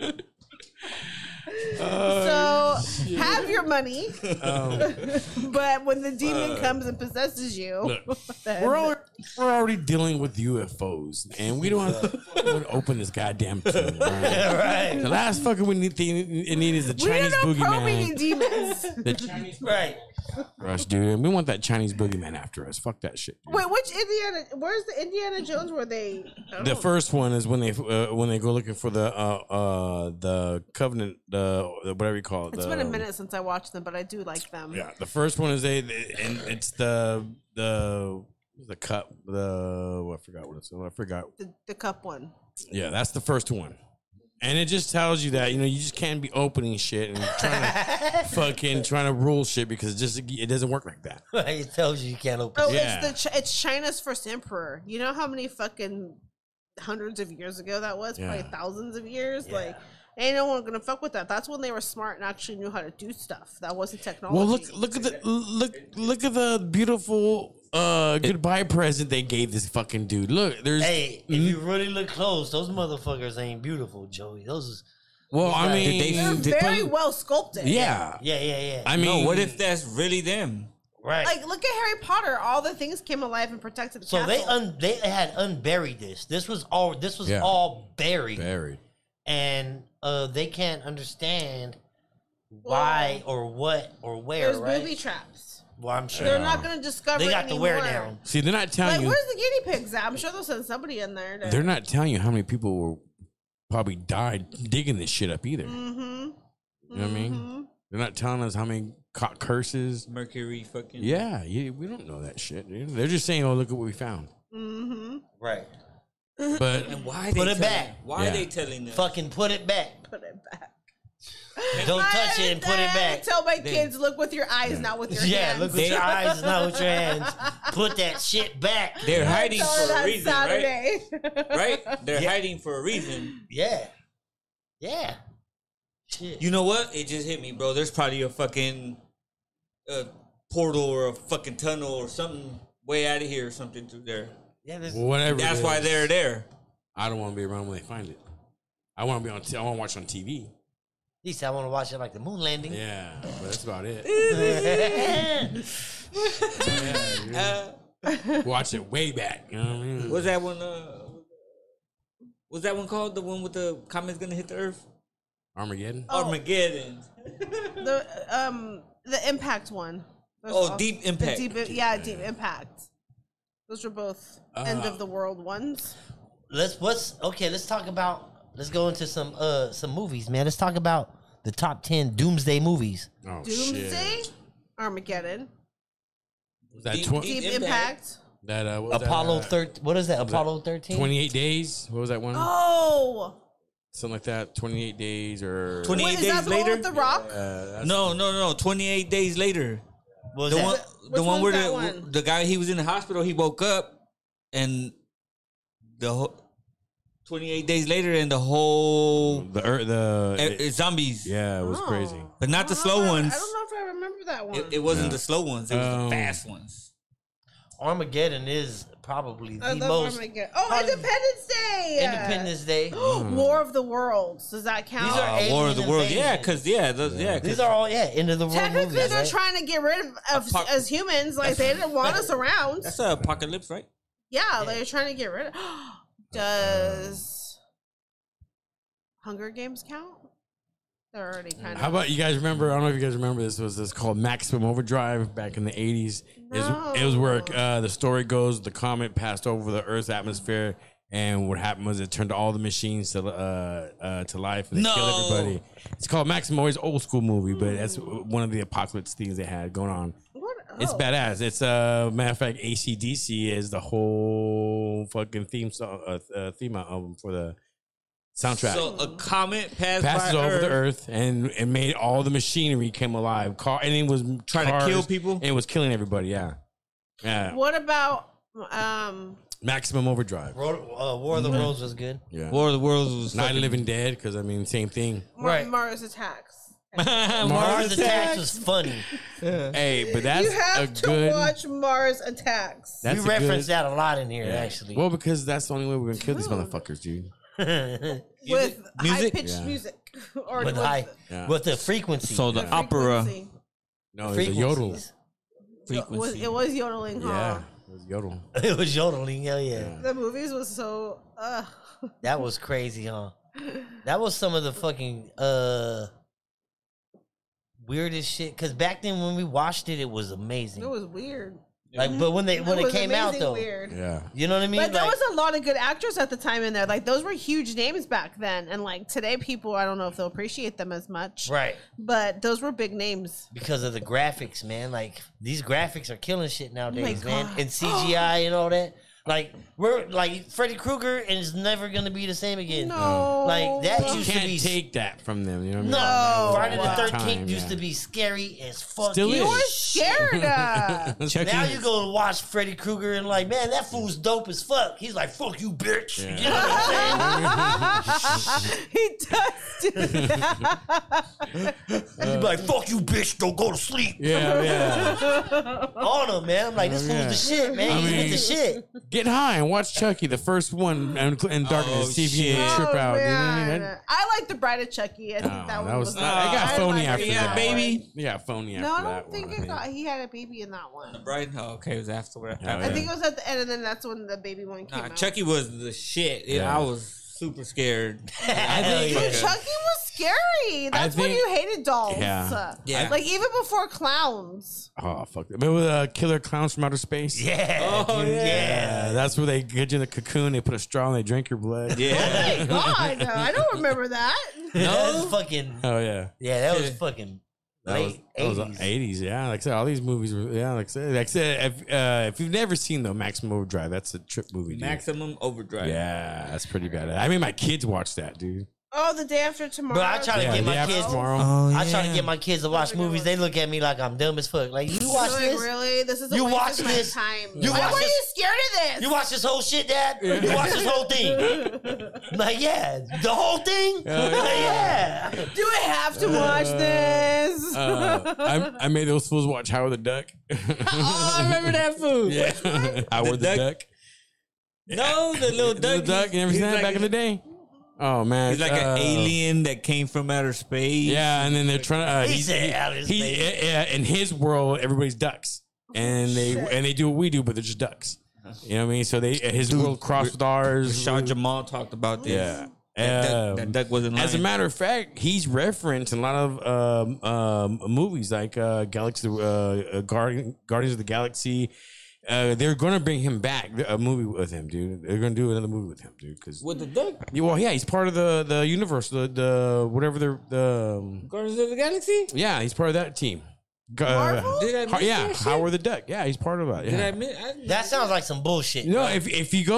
So have your money, but when the demon comes and possesses you, then- We're already dealing with UFOs, and we don't have to open this goddamn tomb. Right? Right. The last fucking we need is the we Chinese don't know probing boogeyman. demons. The Chinese Right. rush, dude. We want that Chinese boogeyman after us. Fuck that shit. Dude. Wait, which Indiana? Where's the Indiana Jones? Where they? The first one is when they go looking for the covenant, whatever you call it. It's been a minute since I watched them, but I do like them. Yeah, the first one is and it's the cup. I forgot what it's. I forgot. The cup one. Yeah, that's the first one. And it just tells you that, you just can't be opening shit and trying to rule shit because it doesn't work like that. It tells you can't open. Oh, Yeah. it's China's first emperor. You know how many fucking hundreds of years ago that was? Yeah. Probably thousands of years. Like, ain't no one gonna fuck with that. That's when they were smart and actually knew how to do stuff. That wasn't technology. Well, look at the beautiful goodbye present they gave this fucking dude. Look, there's. Hey, if you really look close, those motherfuckers ain't beautiful, Joey. Those is. Well, I mean, They're very well sculpted. yeah. Yeah. I mean, No, what if that's really them? Right. Like, look at Harry Potter. All the things came alive and protected the So castle. they had unburied this. This was all buried. buried? And they can't understand why or what or where, There's right? booby traps. Well, I'm sure They're not going to discover they it got the anymore. wear down. See, they're not telling Like, you. where's the guinea pigs at? I'm sure they'll send somebody in there. They're not telling you how many people were probably died digging this shit up either. Mm-hmm. You know what I mean? They're not telling us how many curses. Mercury fucking. Yeah, we don't know that shit. Dude. They're just saying, "Oh, look at what we found." Mm-hmm. Right. But And why Put they it telling- back. Why Yeah. are they telling them? Fucking put it back. Put it back. Don't touch it and put it I back. tell my kids, look with your eyes, not with your Yeah, hands. look with your eyes, not with your hands. Put that shit back. They're hiding Tell for her a on reason, right? Saturday. Right? They're hiding for a reason. Yeah. Shit. You know what? It just hit me, bro. There's probably a fucking portal or a fucking tunnel or something way out of here or something through there. Yeah, this, whatever. That's it why is, they're there. I don't want to be around when they find it. I want to be on. I want to watch on TV. he said I want to watch it like the moon landing. Yeah, but that's about it. Watch it way back. You know what I mean? What's that one? What's that one called? The one with the comets gonna hit the Earth? Armageddon. Oh. Armageddon. The impact one. Those Oh, all- Deep the Impact. Deep Impact. Those were both end of the world ones. Let's talk about. Let's go into some movies, man. Let's talk about the top 10 Doomsday movies. Oh Doomsday, shit. Armageddon, Was that Deep- 20? Deep Impact. Impact. That what was Apollo that, 13. What is that? Apollo 13. 28 days. What was that one? Oh, Something like that. 28 days or 28 wait, is days that the later. one with the Rock? that's- No. 28 days later. What was The that? one, Which the one one's where that one? the guy he was in the hospital. He woke up, and the whole 28 days later, and the whole zombies. yeah, it was Oh. crazy. But not the I don't slow know if I- ones. I don't know if I remember that one. It wasn't the slow ones. It was the Um, fast ones. Armageddon is probably I the love most Armageddon. Oh, probably- Independence Day. Independence Day. War of the Worlds. Does that count? These are War of the alien World. invasion. Yeah, because These are all end of the world Technically, movies. they're Right? trying to get rid of Apoc- as humans. Like they didn't want us around. that's an apocalypse, right? Yeah, they're trying to get rid of. Does Hunger Games count? They're already kind How of. about you guys remember? I don't know if you guys remember this. Was this called Maximum Overdrive back in the 80s? It was where the story goes. The comet passed over the Earth's atmosphere, and what happened was it turned all the machines to life and they killed everybody. It's called Maximum. It's an old school movie, but that's one of the apocalypse things they had going on. What? It's Oh. badass. It's matter of fact, AC/DC is the whole fucking theme song, theme album for the soundtrack. So a comet passes Passes by over the Earth. Earth and made all the machinery come alive. And it was Trying to kill people? And it was killing everybody. Yeah, yeah. What about Maximum Overdrive. War of the Worlds was good. Yeah. War of the Worlds was Night of fucking- Living Dead, because I mean, same thing. Right. Mars Attacks? Mars Attacks was funny. Hey, but that's You have a to good. watch Mars Attacks. That's we a reference good, that a lot in here, actually. Well, because that's the only way we're gonna kill these motherfuckers, dude. With high Music? pitched Yeah. music. Or with high, Yeah. with the frequency. So the opera frequency. No, it's a yodel. frequencies. frequency. It was yodeling, huh? Yeah, it was yodel. It was yodeling. Hell yeah. The movies was so. That was crazy, huh? That was some of the fucking weirdest shit. Because back then when we watched it, it was amazing. It was weird. Like, but when it was came out amazing though, weird. Yeah. you know what I mean? But there Like, was a lot of good actors at the time in there. Like those were huge names back then, and like today, people I don't know if they'll appreciate them as much. right. But those were big names. Because of the graphics, man. Like these graphics are killing shit nowadays, my man. God. And CGI and all that. Like we're like Freddy Krueger, and it's never gonna be the same again. No, Like that You used to can't be take that from them. You know what I mean? No, No. Friday the Wow. 13th used Yeah. to be scary as fuck. Still You is. were scared. Chucky. Now you go to watch Freddy Krueger and like, man, that fool's dope as fuck. He's like, fuck you, bitch. Yeah. You know what I'm saying? He does do that. He'd be like, "Fuck you, bitch! Don't go to sleep." Yeah. On him, man. I'm like, this Yeah. fool's the shit, man. I He mean- hit the shit. Get high and watch Chucky, the first one, and darkness. See if you can Oh, trip out. You know what I mean? man. I like the Bride of Chucky. I think No, that that one was was. it got I phony like after it. that. baby. Yeah, phony after No, I that don't think one. it got. He had a baby in that one. Right? Oh, okay, it was afterward. Yeah, I think it was at the end, and then that's when the baby one came Nah, out. Chucky was the shit. Yeah. I was super scared. I think Dude, Chucky was scary. That's when think- you hated dolls. Yeah. Yeah. Like even before clowns. Oh fuck! Remember Killer Clowns from Outer Space? Yeah. Oh, dude, yeah. Yeah, that's where they get you in the cocoon. They put a straw and they drink your blood. Oh my god, I don't remember that. That was fucking. Oh yeah. Yeah, that was fucking That was, late that was 80s. 80s, yeah. Like I said, all these movies were, yeah. Like I said, if you've never seen the Maximum Overdrive, that's a trip movie, dude. Maximum Overdrive. Yeah, that's pretty bad. I mean, my kids watch that, dude. Oh, the day after tomorrow. Bro, I try to Yeah, get the my after kids. tomorrow. Oh, I try to get my kids to watch movies. They look at me like I'm dumb as fuck. Like, you watch Like, this? really? This is a You waste watch of my this? time. You Why watch were this? you scared of this? You watch this whole shit, Dad? You watch this whole thing? I'm like, yeah, the whole thing? Yeah. Do I have to watch this? I made those fools watch Howard the Duck. Oh, I remember that food. Yeah, Howard the duck? Duck. No, the little duck. The duck. You ever seen that back in the day? Oh man, He's like an alien that came from outer space. Yeah, and then they're trying to. He said outer space. In his world, everybody's ducks, and they do what we do, but they're just ducks. You know what I mean? So his world crossed with ours. Shah Jamal talked about this. Yeah. That duck wasn't lying. As a matter of fact, he's referenced in a lot of movies like Guardians of the Galaxy. They're going to bring him back, a movie with him, dude. They're going to do another movie with him, dude. Because with the duck, he's part of the universe, the whatever the Guardians of the Galaxy. yeah, he's part of that team. Marvel? Did I miss Yeah, that shit? Howard the Duck. Yeah, he's part of it. Did Yeah. I miss? That sounds like some bullshit. No, if you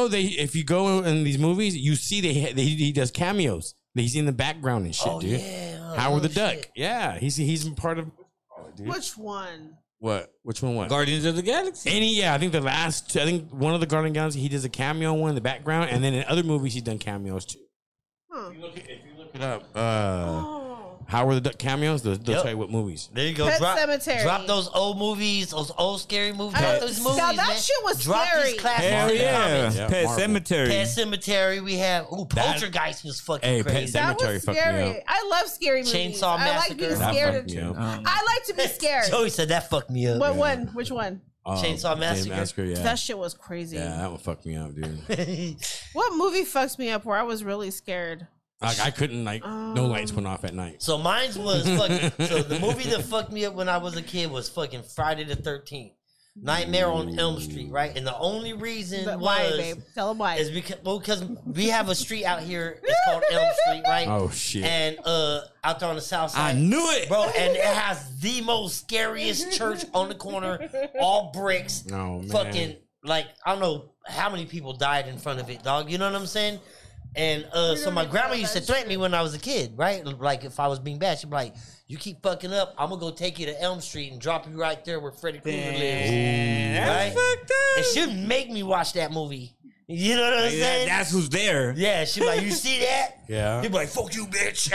go in these movies, you see he does cameos. He's in the background and shit, Oh, dude. yeah. Howard the Oh, Duck. shit. Yeah, he's part of. Dude. Which one? What? Which one? What? Guardians of the Galaxy. I think I think one of the Guardian Galaxy, he does a cameo one in the background, and then in other movies he's done cameos too. Huh. If you look it up, Oh. Howard the Duck cameos, they'll Yep. tell you what movies. There you go. Pet drop, Sematary. drop those old movies, those old scary movies. Drop those movies, now that man. shit was drop scary. these classics Hell in the yeah, comments. Yeah, Pet Marvel. Cemetery. Pet Cemetery, we have. Ooh, That- Poltergeist was fucking Hey, Pet crazy. That Cemetery was fucked me scary. up. I love scary movies. Chainsaw I like Massacre. being That scared. fucked me up. I like to be scared. Joey said that fucked me up. What one? Which one? Chainsaw Massacre. Yeah. That shit was crazy. Yeah, that one fucked me up, dude. What movie fucks me up where I was really scared? Like I couldn't no lights went off at night. So mine's was fucking. So the movie that fucked me up when I was a kid was fucking Friday the 13th, Nightmare on Elm Street, right? And the only reason Why, was babe? Tell them why. is because we have a street out here. It's called Elm Street, right? Oh shit! And out there on the south I side, knew it, bro. And it has the most scariest church on the corner, all bricks. Oh, man. Fucking like I don't know how many people died in front of it, dog. You know what I'm saying? And so my grandma used to threaten me when I was a kid, right? Like if I was being bad, she'd be like, "You keep fucking up, I'm gonna go take you to Elm Street and drop you right there where Freddy Krueger lives." That's Right? fucked up. And she'd make me watch that movie. You know what I'm saying? That's who's there. Yeah, she'd be like, "You see that?" Yeah. He'd be like, "Fuck you, bitch."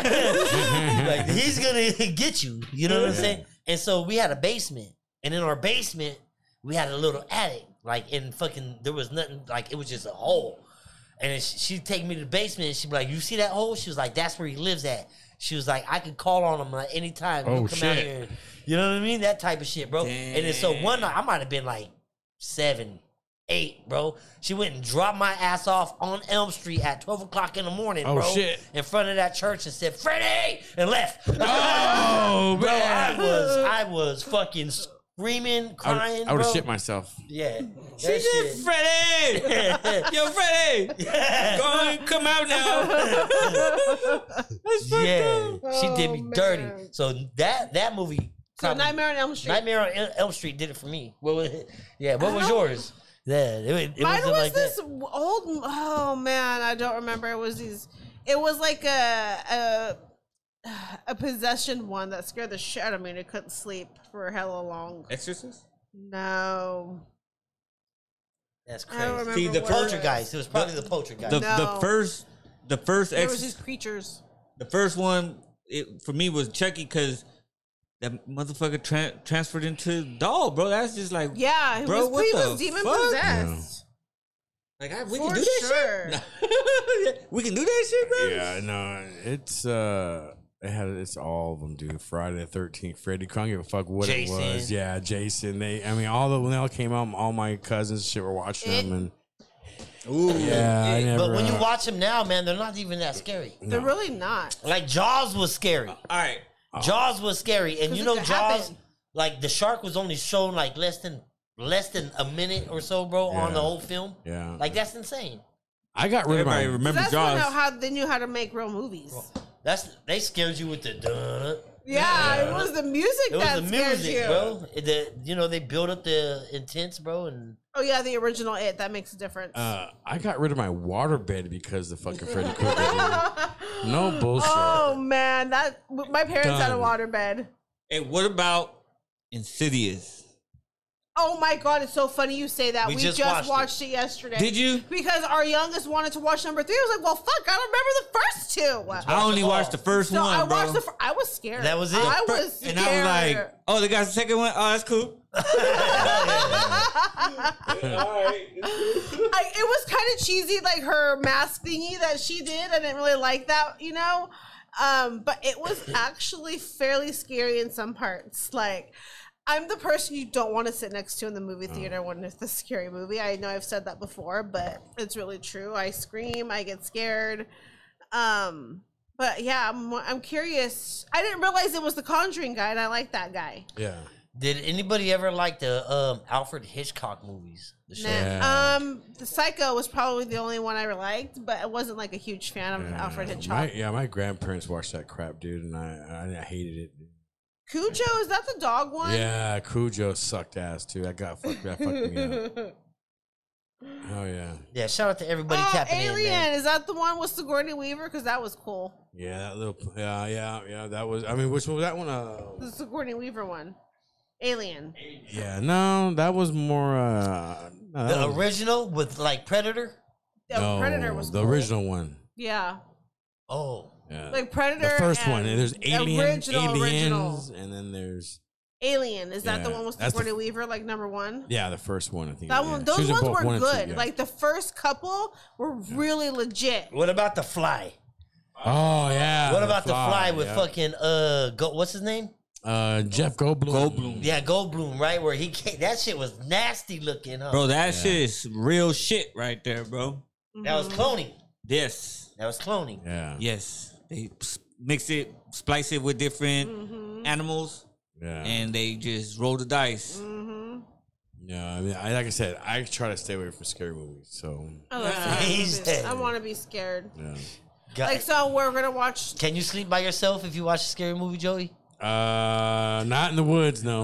Like he's gonna get you. You know what I'm saying? And so we had a basement, and in our basement we had a little attic. Like in fucking, there was nothing. Like it was just a hole. And then she'd take me to the basement, and she'd be like, "You see that hole?" She was like, "That's where he lives at." She was like, "I could call on him like anytime. Oh, He'll come out shit. here." You know what I mean? That type of shit, bro. And then so one night, I might have been like 7, 8, bro. She went and dropped my ass off on Elm Street at 12 o'clock in the morning, Oh, bro. shit. In front of that church and said, "Freddie!" and left. Oh, Bro, man. I was fucking screaming, crying, I would have bro. shit myself. Yeah. She said, "Freddie, yo, Freddie, go on, come out now." That's fucked Yeah, up. she did me Oh, dirty. man. So that movie, So probably- Nightmare on Elm Street. Nightmare on Elm Street did it for me. What was it? Yeah, what was yours? Yeah, it Mine wasn't was like this that. old. Oh man, I don't remember. It was these. It was like a possession one that scared the shit out of me, and I couldn't sleep for hella long. Exorcist. No, That's I don't crazy. remember. See, the what first- it was. Poltergeist. It was probably the Poltergeist. The No. first the first There was these creatures. the first one for me was Chucky because that motherfucker transferred into doll, bro. That's just like Yeah, bro, he what was the demon fuck? possessed. Like we For can do that sure. shit. We can do that shit, bro. Yeah, no, it's all of them, dude. Friday the 13th, Freddy. I don't give a fuck what Jason. it was. Yeah, Jason. When they all came out, all my cousins shit were watching them, and Ooh, yeah, I never. But when you watch them now, man, they're not even that scary. They're really not. Like Jaws was scary. all right. Jaws was scary, and 'Cause you it know could Jaws, happen. like the shark was only shown like less than a minute or so, bro, on the Yeah. whole film. Yeah. Like that's insane. I got rid of my. Everybody remember That's Jaws. how they knew how to make real movies. They scared you with the duh. Yeah, it was the music It was that the scared music, you. bro. They built up the intense, bro, and Oh yeah, the original It. That makes a difference. I got rid of my waterbed because the fucking Freddy Krueger. Dude. No bullshit. Oh man, my parents had a Done. waterbed. Hey, what about Insidious? Oh my god, it's so funny you say that. We We just just watched watched it yesterday. Did you? Because our youngest wanted to watch number 3. I was like, well, fuck, I don't remember the first two. I only watched the first So I one, bro. watched I was scared. That was it? I was scared. And I was like, oh, they got the second one? Oh, that's cool. It was kind of cheesy, like her mask thingy that she did. I didn't really like that, you know. But it was actually fairly scary in some parts. Like, I'm the person you don't want to sit next to in the movie theater when it's a scary movie. I know I've said that before, but it's really true. I scream, I get scared. But yeah, I'm curious. I didn't realize it was the Conjuring guy, and I like that guy. Yeah. did anybody ever like the Alfred Hitchcock movies? The show? Yeah. The Psycho was probably the only one I ever liked, but I wasn't like a huge fan of Alfred Hitchcock. My grandparents watched that crap, dude, and I hated it. Cujo, is that the dog one? Yeah, Cujo sucked ass too. That fucked me up. Oh yeah. Yeah, shout out to everybody Oh, tapping Alien, in, man. is that the one with Sigourney Weaver? Because that was cool. Yeah, that little. Yeah. That was. I mean, which one was that one? The Sigourney Weaver one. Alien. Yeah, no, that was more. No, that The was- original with like Predator. The Predator was the cool. original one. Yeah. Oh, Yeah. Like Predator. the first and one. And there's the aliens, original. and then there's Alien. Is that the Yeah, one with that's the- Sigourney Weaver, like number 1? the first one. I think That yeah. one, She those was in ones both were one and two, good. yeah. Like the first couple were really legit. what about The Fly? Oh yeah. What about The Fly with yeah. fucking what's his name? Jeff Goldblum. Yeah, Goldblum, right? Where he came, that shit was nasty looking, huh? Bro, that shit is real shit right there, bro. That was cloning. Yes. That was cloning. Yeah. Yes. They mix it, splice it with different animals, Yeah. and they just roll the dice. Yeah. I mean, like I said, I try to stay away from scary movies. So I love scary He movies. said- I want to be scared. yeah. Like, so we're going to watch. Can you sleep by yourself if you watch a scary movie, Joey? Not in the woods, no.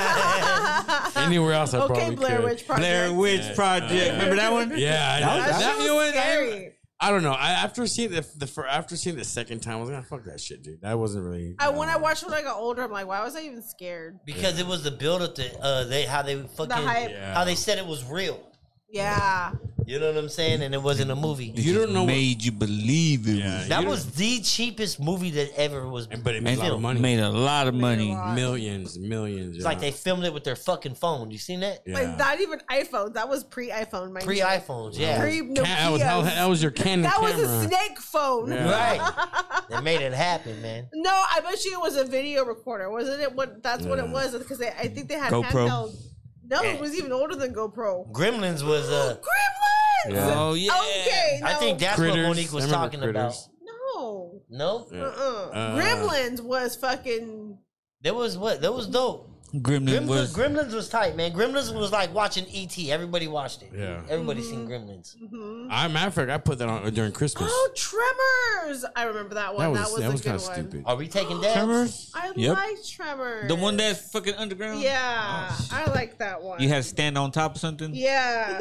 Anywhere else, I Okay, probably Blair could. Witch Project. Blair Witch Project. Remember that one? Yeah, That that, shit you know was what? scary. I don't know. After seeing the second time, I was like, fuck that shit, dude. That wasn't really. When I watched when I got older, I'm like, why was I even scared? Because it was the build up to how they fucking hype. Yeah. how they said it was real. Yeah. You know what I'm saying? And it wasn't a movie. You don't know. Made you believe it. Yeah, That you was the cheapest movie that ever was. but it made a lot of And money. made a lot of money. Millions. It's like they filmed it with their fucking phone. You seen that? Yeah. Like, not even iPhone. That was pre-iPhone. mind Pre you. iPhones, yeah. Pre-Nokia. that was your Canon That was camera. a snake phone. Yeah. Right. They made it happen, man. No, I bet you it was a video recorder, wasn't it? That's what it was, because I think they had GoPro. handheld. No, it was even older than GoPro. Gremlins was Gremlins. Yeah. Oh, yeah. Okay, I no. think that's Critters. what Monique was I remember talking about. Critters. No. No? Gremlins was fucking. There was dope. Gremlin Gremlins was tight, man. Gremlins was like watching E.T. Everybody watched it. Yeah. Everybody seen Gremlins. Matter of fact, I put that on during Christmas. Oh, Tremors! I remember that one. That was a kind good of one. stupid. Are we taking dabs? Tremors. I Yep. like Tremors. The one that's fucking underground? Yeah, I like that one. You had to stand on top of something? Yeah.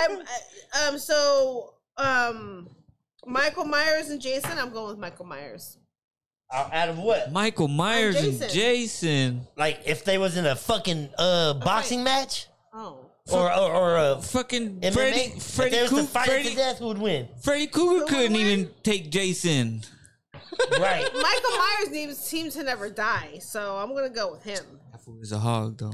Michael Myers and Jason. I'm going with Michael Myers. Out of what? Michael Myers and Jason. Jason. Like if they was in a fucking boxing match? Oh. or Fucking MMA. Freddy If there was to fight to death, who would win? Freddy Cougar Who couldn't would win? even take Jason. Right. Michael Myers seems to never die, so I'm gonna go with him. That fool is a hog, though.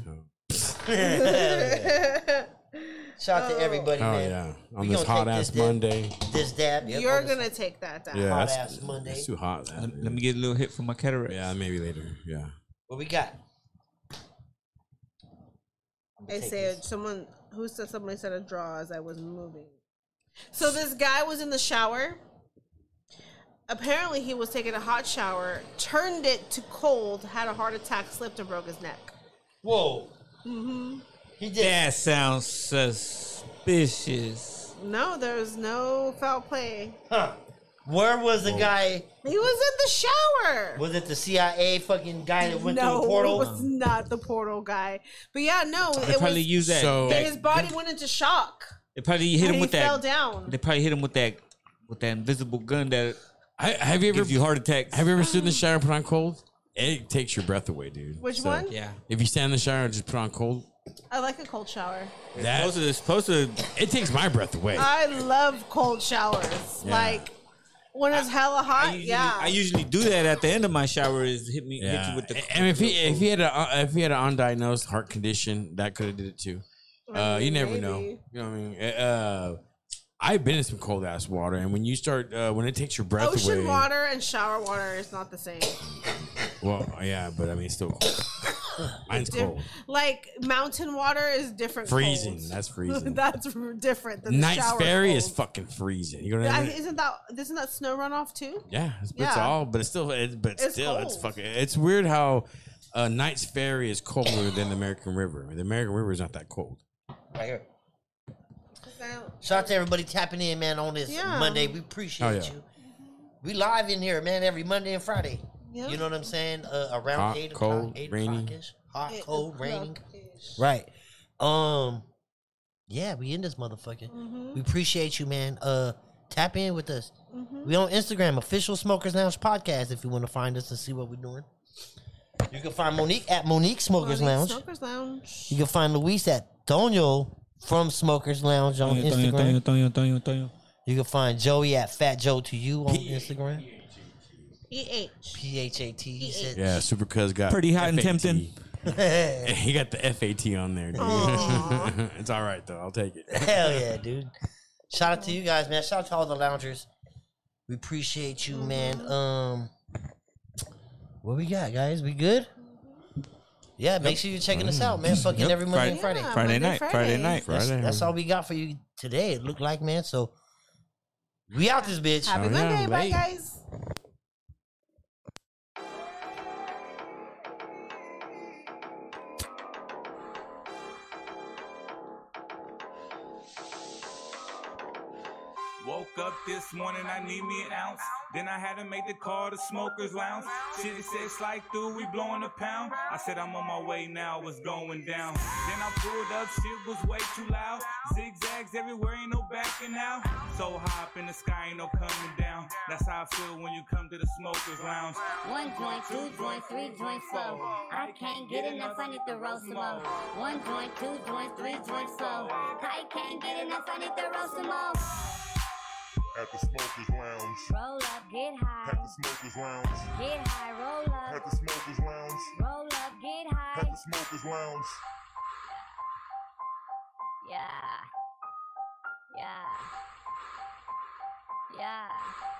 Shout out to everybody, Oh man. yeah, on We this gonna hot take ass this dab. Monday. This dab. Yep, You're on this gonna take that down. Yeah, hot that's, ass Monday. that's too hot. Let me get a little hit for my cataract. Yeah, maybe later. Yeah. What we got? They said somebody said a draw as I was moving. So this guy was in the shower. Apparently he was taking a hot shower, turned it to cold, had a heart attack, slipped and broke his neck. Whoa. Mm-hmm. He did. That sounds suspicious. No, there's no foul play. Huh. Where was the guy? He was in the shower. Was it the CIA fucking guy that went through No, the portal? it was not the portal guy. But yeah, no, They it probably was. used that. So- that- His body went into shock. they probably hit And him he with fell that. down. They probably hit him with that invisible gun that Have you ever gives you heart attacks. have you ever stood in the shower and put on cold? It takes your breath away, dude. Which So, one? Yeah. If you stand in the shower and just put on cold, I like a cold shower. that Supposed to. it takes my breath away. I love cold showers. Yeah. Like when it's hella hot. I usually do that at the end of my shower. Is hit you with the. and if he had an undiagnosed heart condition, that could have did it too. You never maybe. know. You know what I mean? I've been in some cold ass water, and when you start when it takes your breath Ocean away. water and shower water is not the same. Well, yeah, but I mean, it's still cold. Mine's cold. Like mountain water is different. Freezing. colds. That's freezing. That's different than the Knight's shower Ferry is cold. fucking freezing. You know what I mean? Isn't that snow runoff too? Yeah, it's Yeah. all, but it's still, it's cold. fucking. It's weird how Knight's Ferry is colder than the American River. The American River is not that cold. Right here. Shout out to everybody tapping in, man, on this Yeah. Monday. We appreciate Oh, yeah. you. We live in here, man, every Monday and Friday. Yeah. You know what I'm saying? Around Hot, 8 o'clock, cold, 8 rainy. o'clock-ish. Hot, It- cold, it's raining. rough-ish. Right. Yeah, we in this motherfucker. We appreciate you, man. Tap in with us. We on Instagram, Official Smokers Lounge Podcast, if you want to find us and see what we're doing. You can find Monique at Monique Smokers Lounge. Smokers Lounge. You can find Luis at Tonyo from Smokers Lounge on Instagram. You can find Joey at Fat Joe to you on Instagram. EH. PHAT. He said, Yeah, Super Cuz got Pretty hot and FAT. tempting. He got the FAT on there, dude. It's all right though. I'll take it. hell yeah, dude. Shout out to you guys, man. Shout out to all the loungers. We appreciate you, man. What we got, guys? We good? Yeah, make sure you're checking us out, man. Fucking Yep. every Monday and Friday. Yeah. Friday Monday, night. Friday night. That's all we got for you today. It looked like, man. So we out this bitch. Happy Oh, yeah, Monday. Bye, late. guys. Woke up this morning, I need me an ounce. Then I had to make the call to Smokers Lounge. Shit, it said slide through, we blowing a pound. I said I'm on my way now, what's going down? Then I pulled up, shit was way too loud. Zigzags everywhere, ain't no backing out. So high up in the sky, ain't no coming down. That's how I feel when you come to the Smokers Lounge. 1 joint, 2 joint, 3 joint slow. I can't get enough, I need to roast some more. 1 joint, 2 joints, 3 joints slow. I can't get enough, I need to roast some more. At the Smokers Lounge. Roll up, get high. At the Smokers Lounge. Get high, roll At up. the Smokers Lounge. Roll up, get high. At the Smokers Lounge. Yeah. Yeah. Yeah.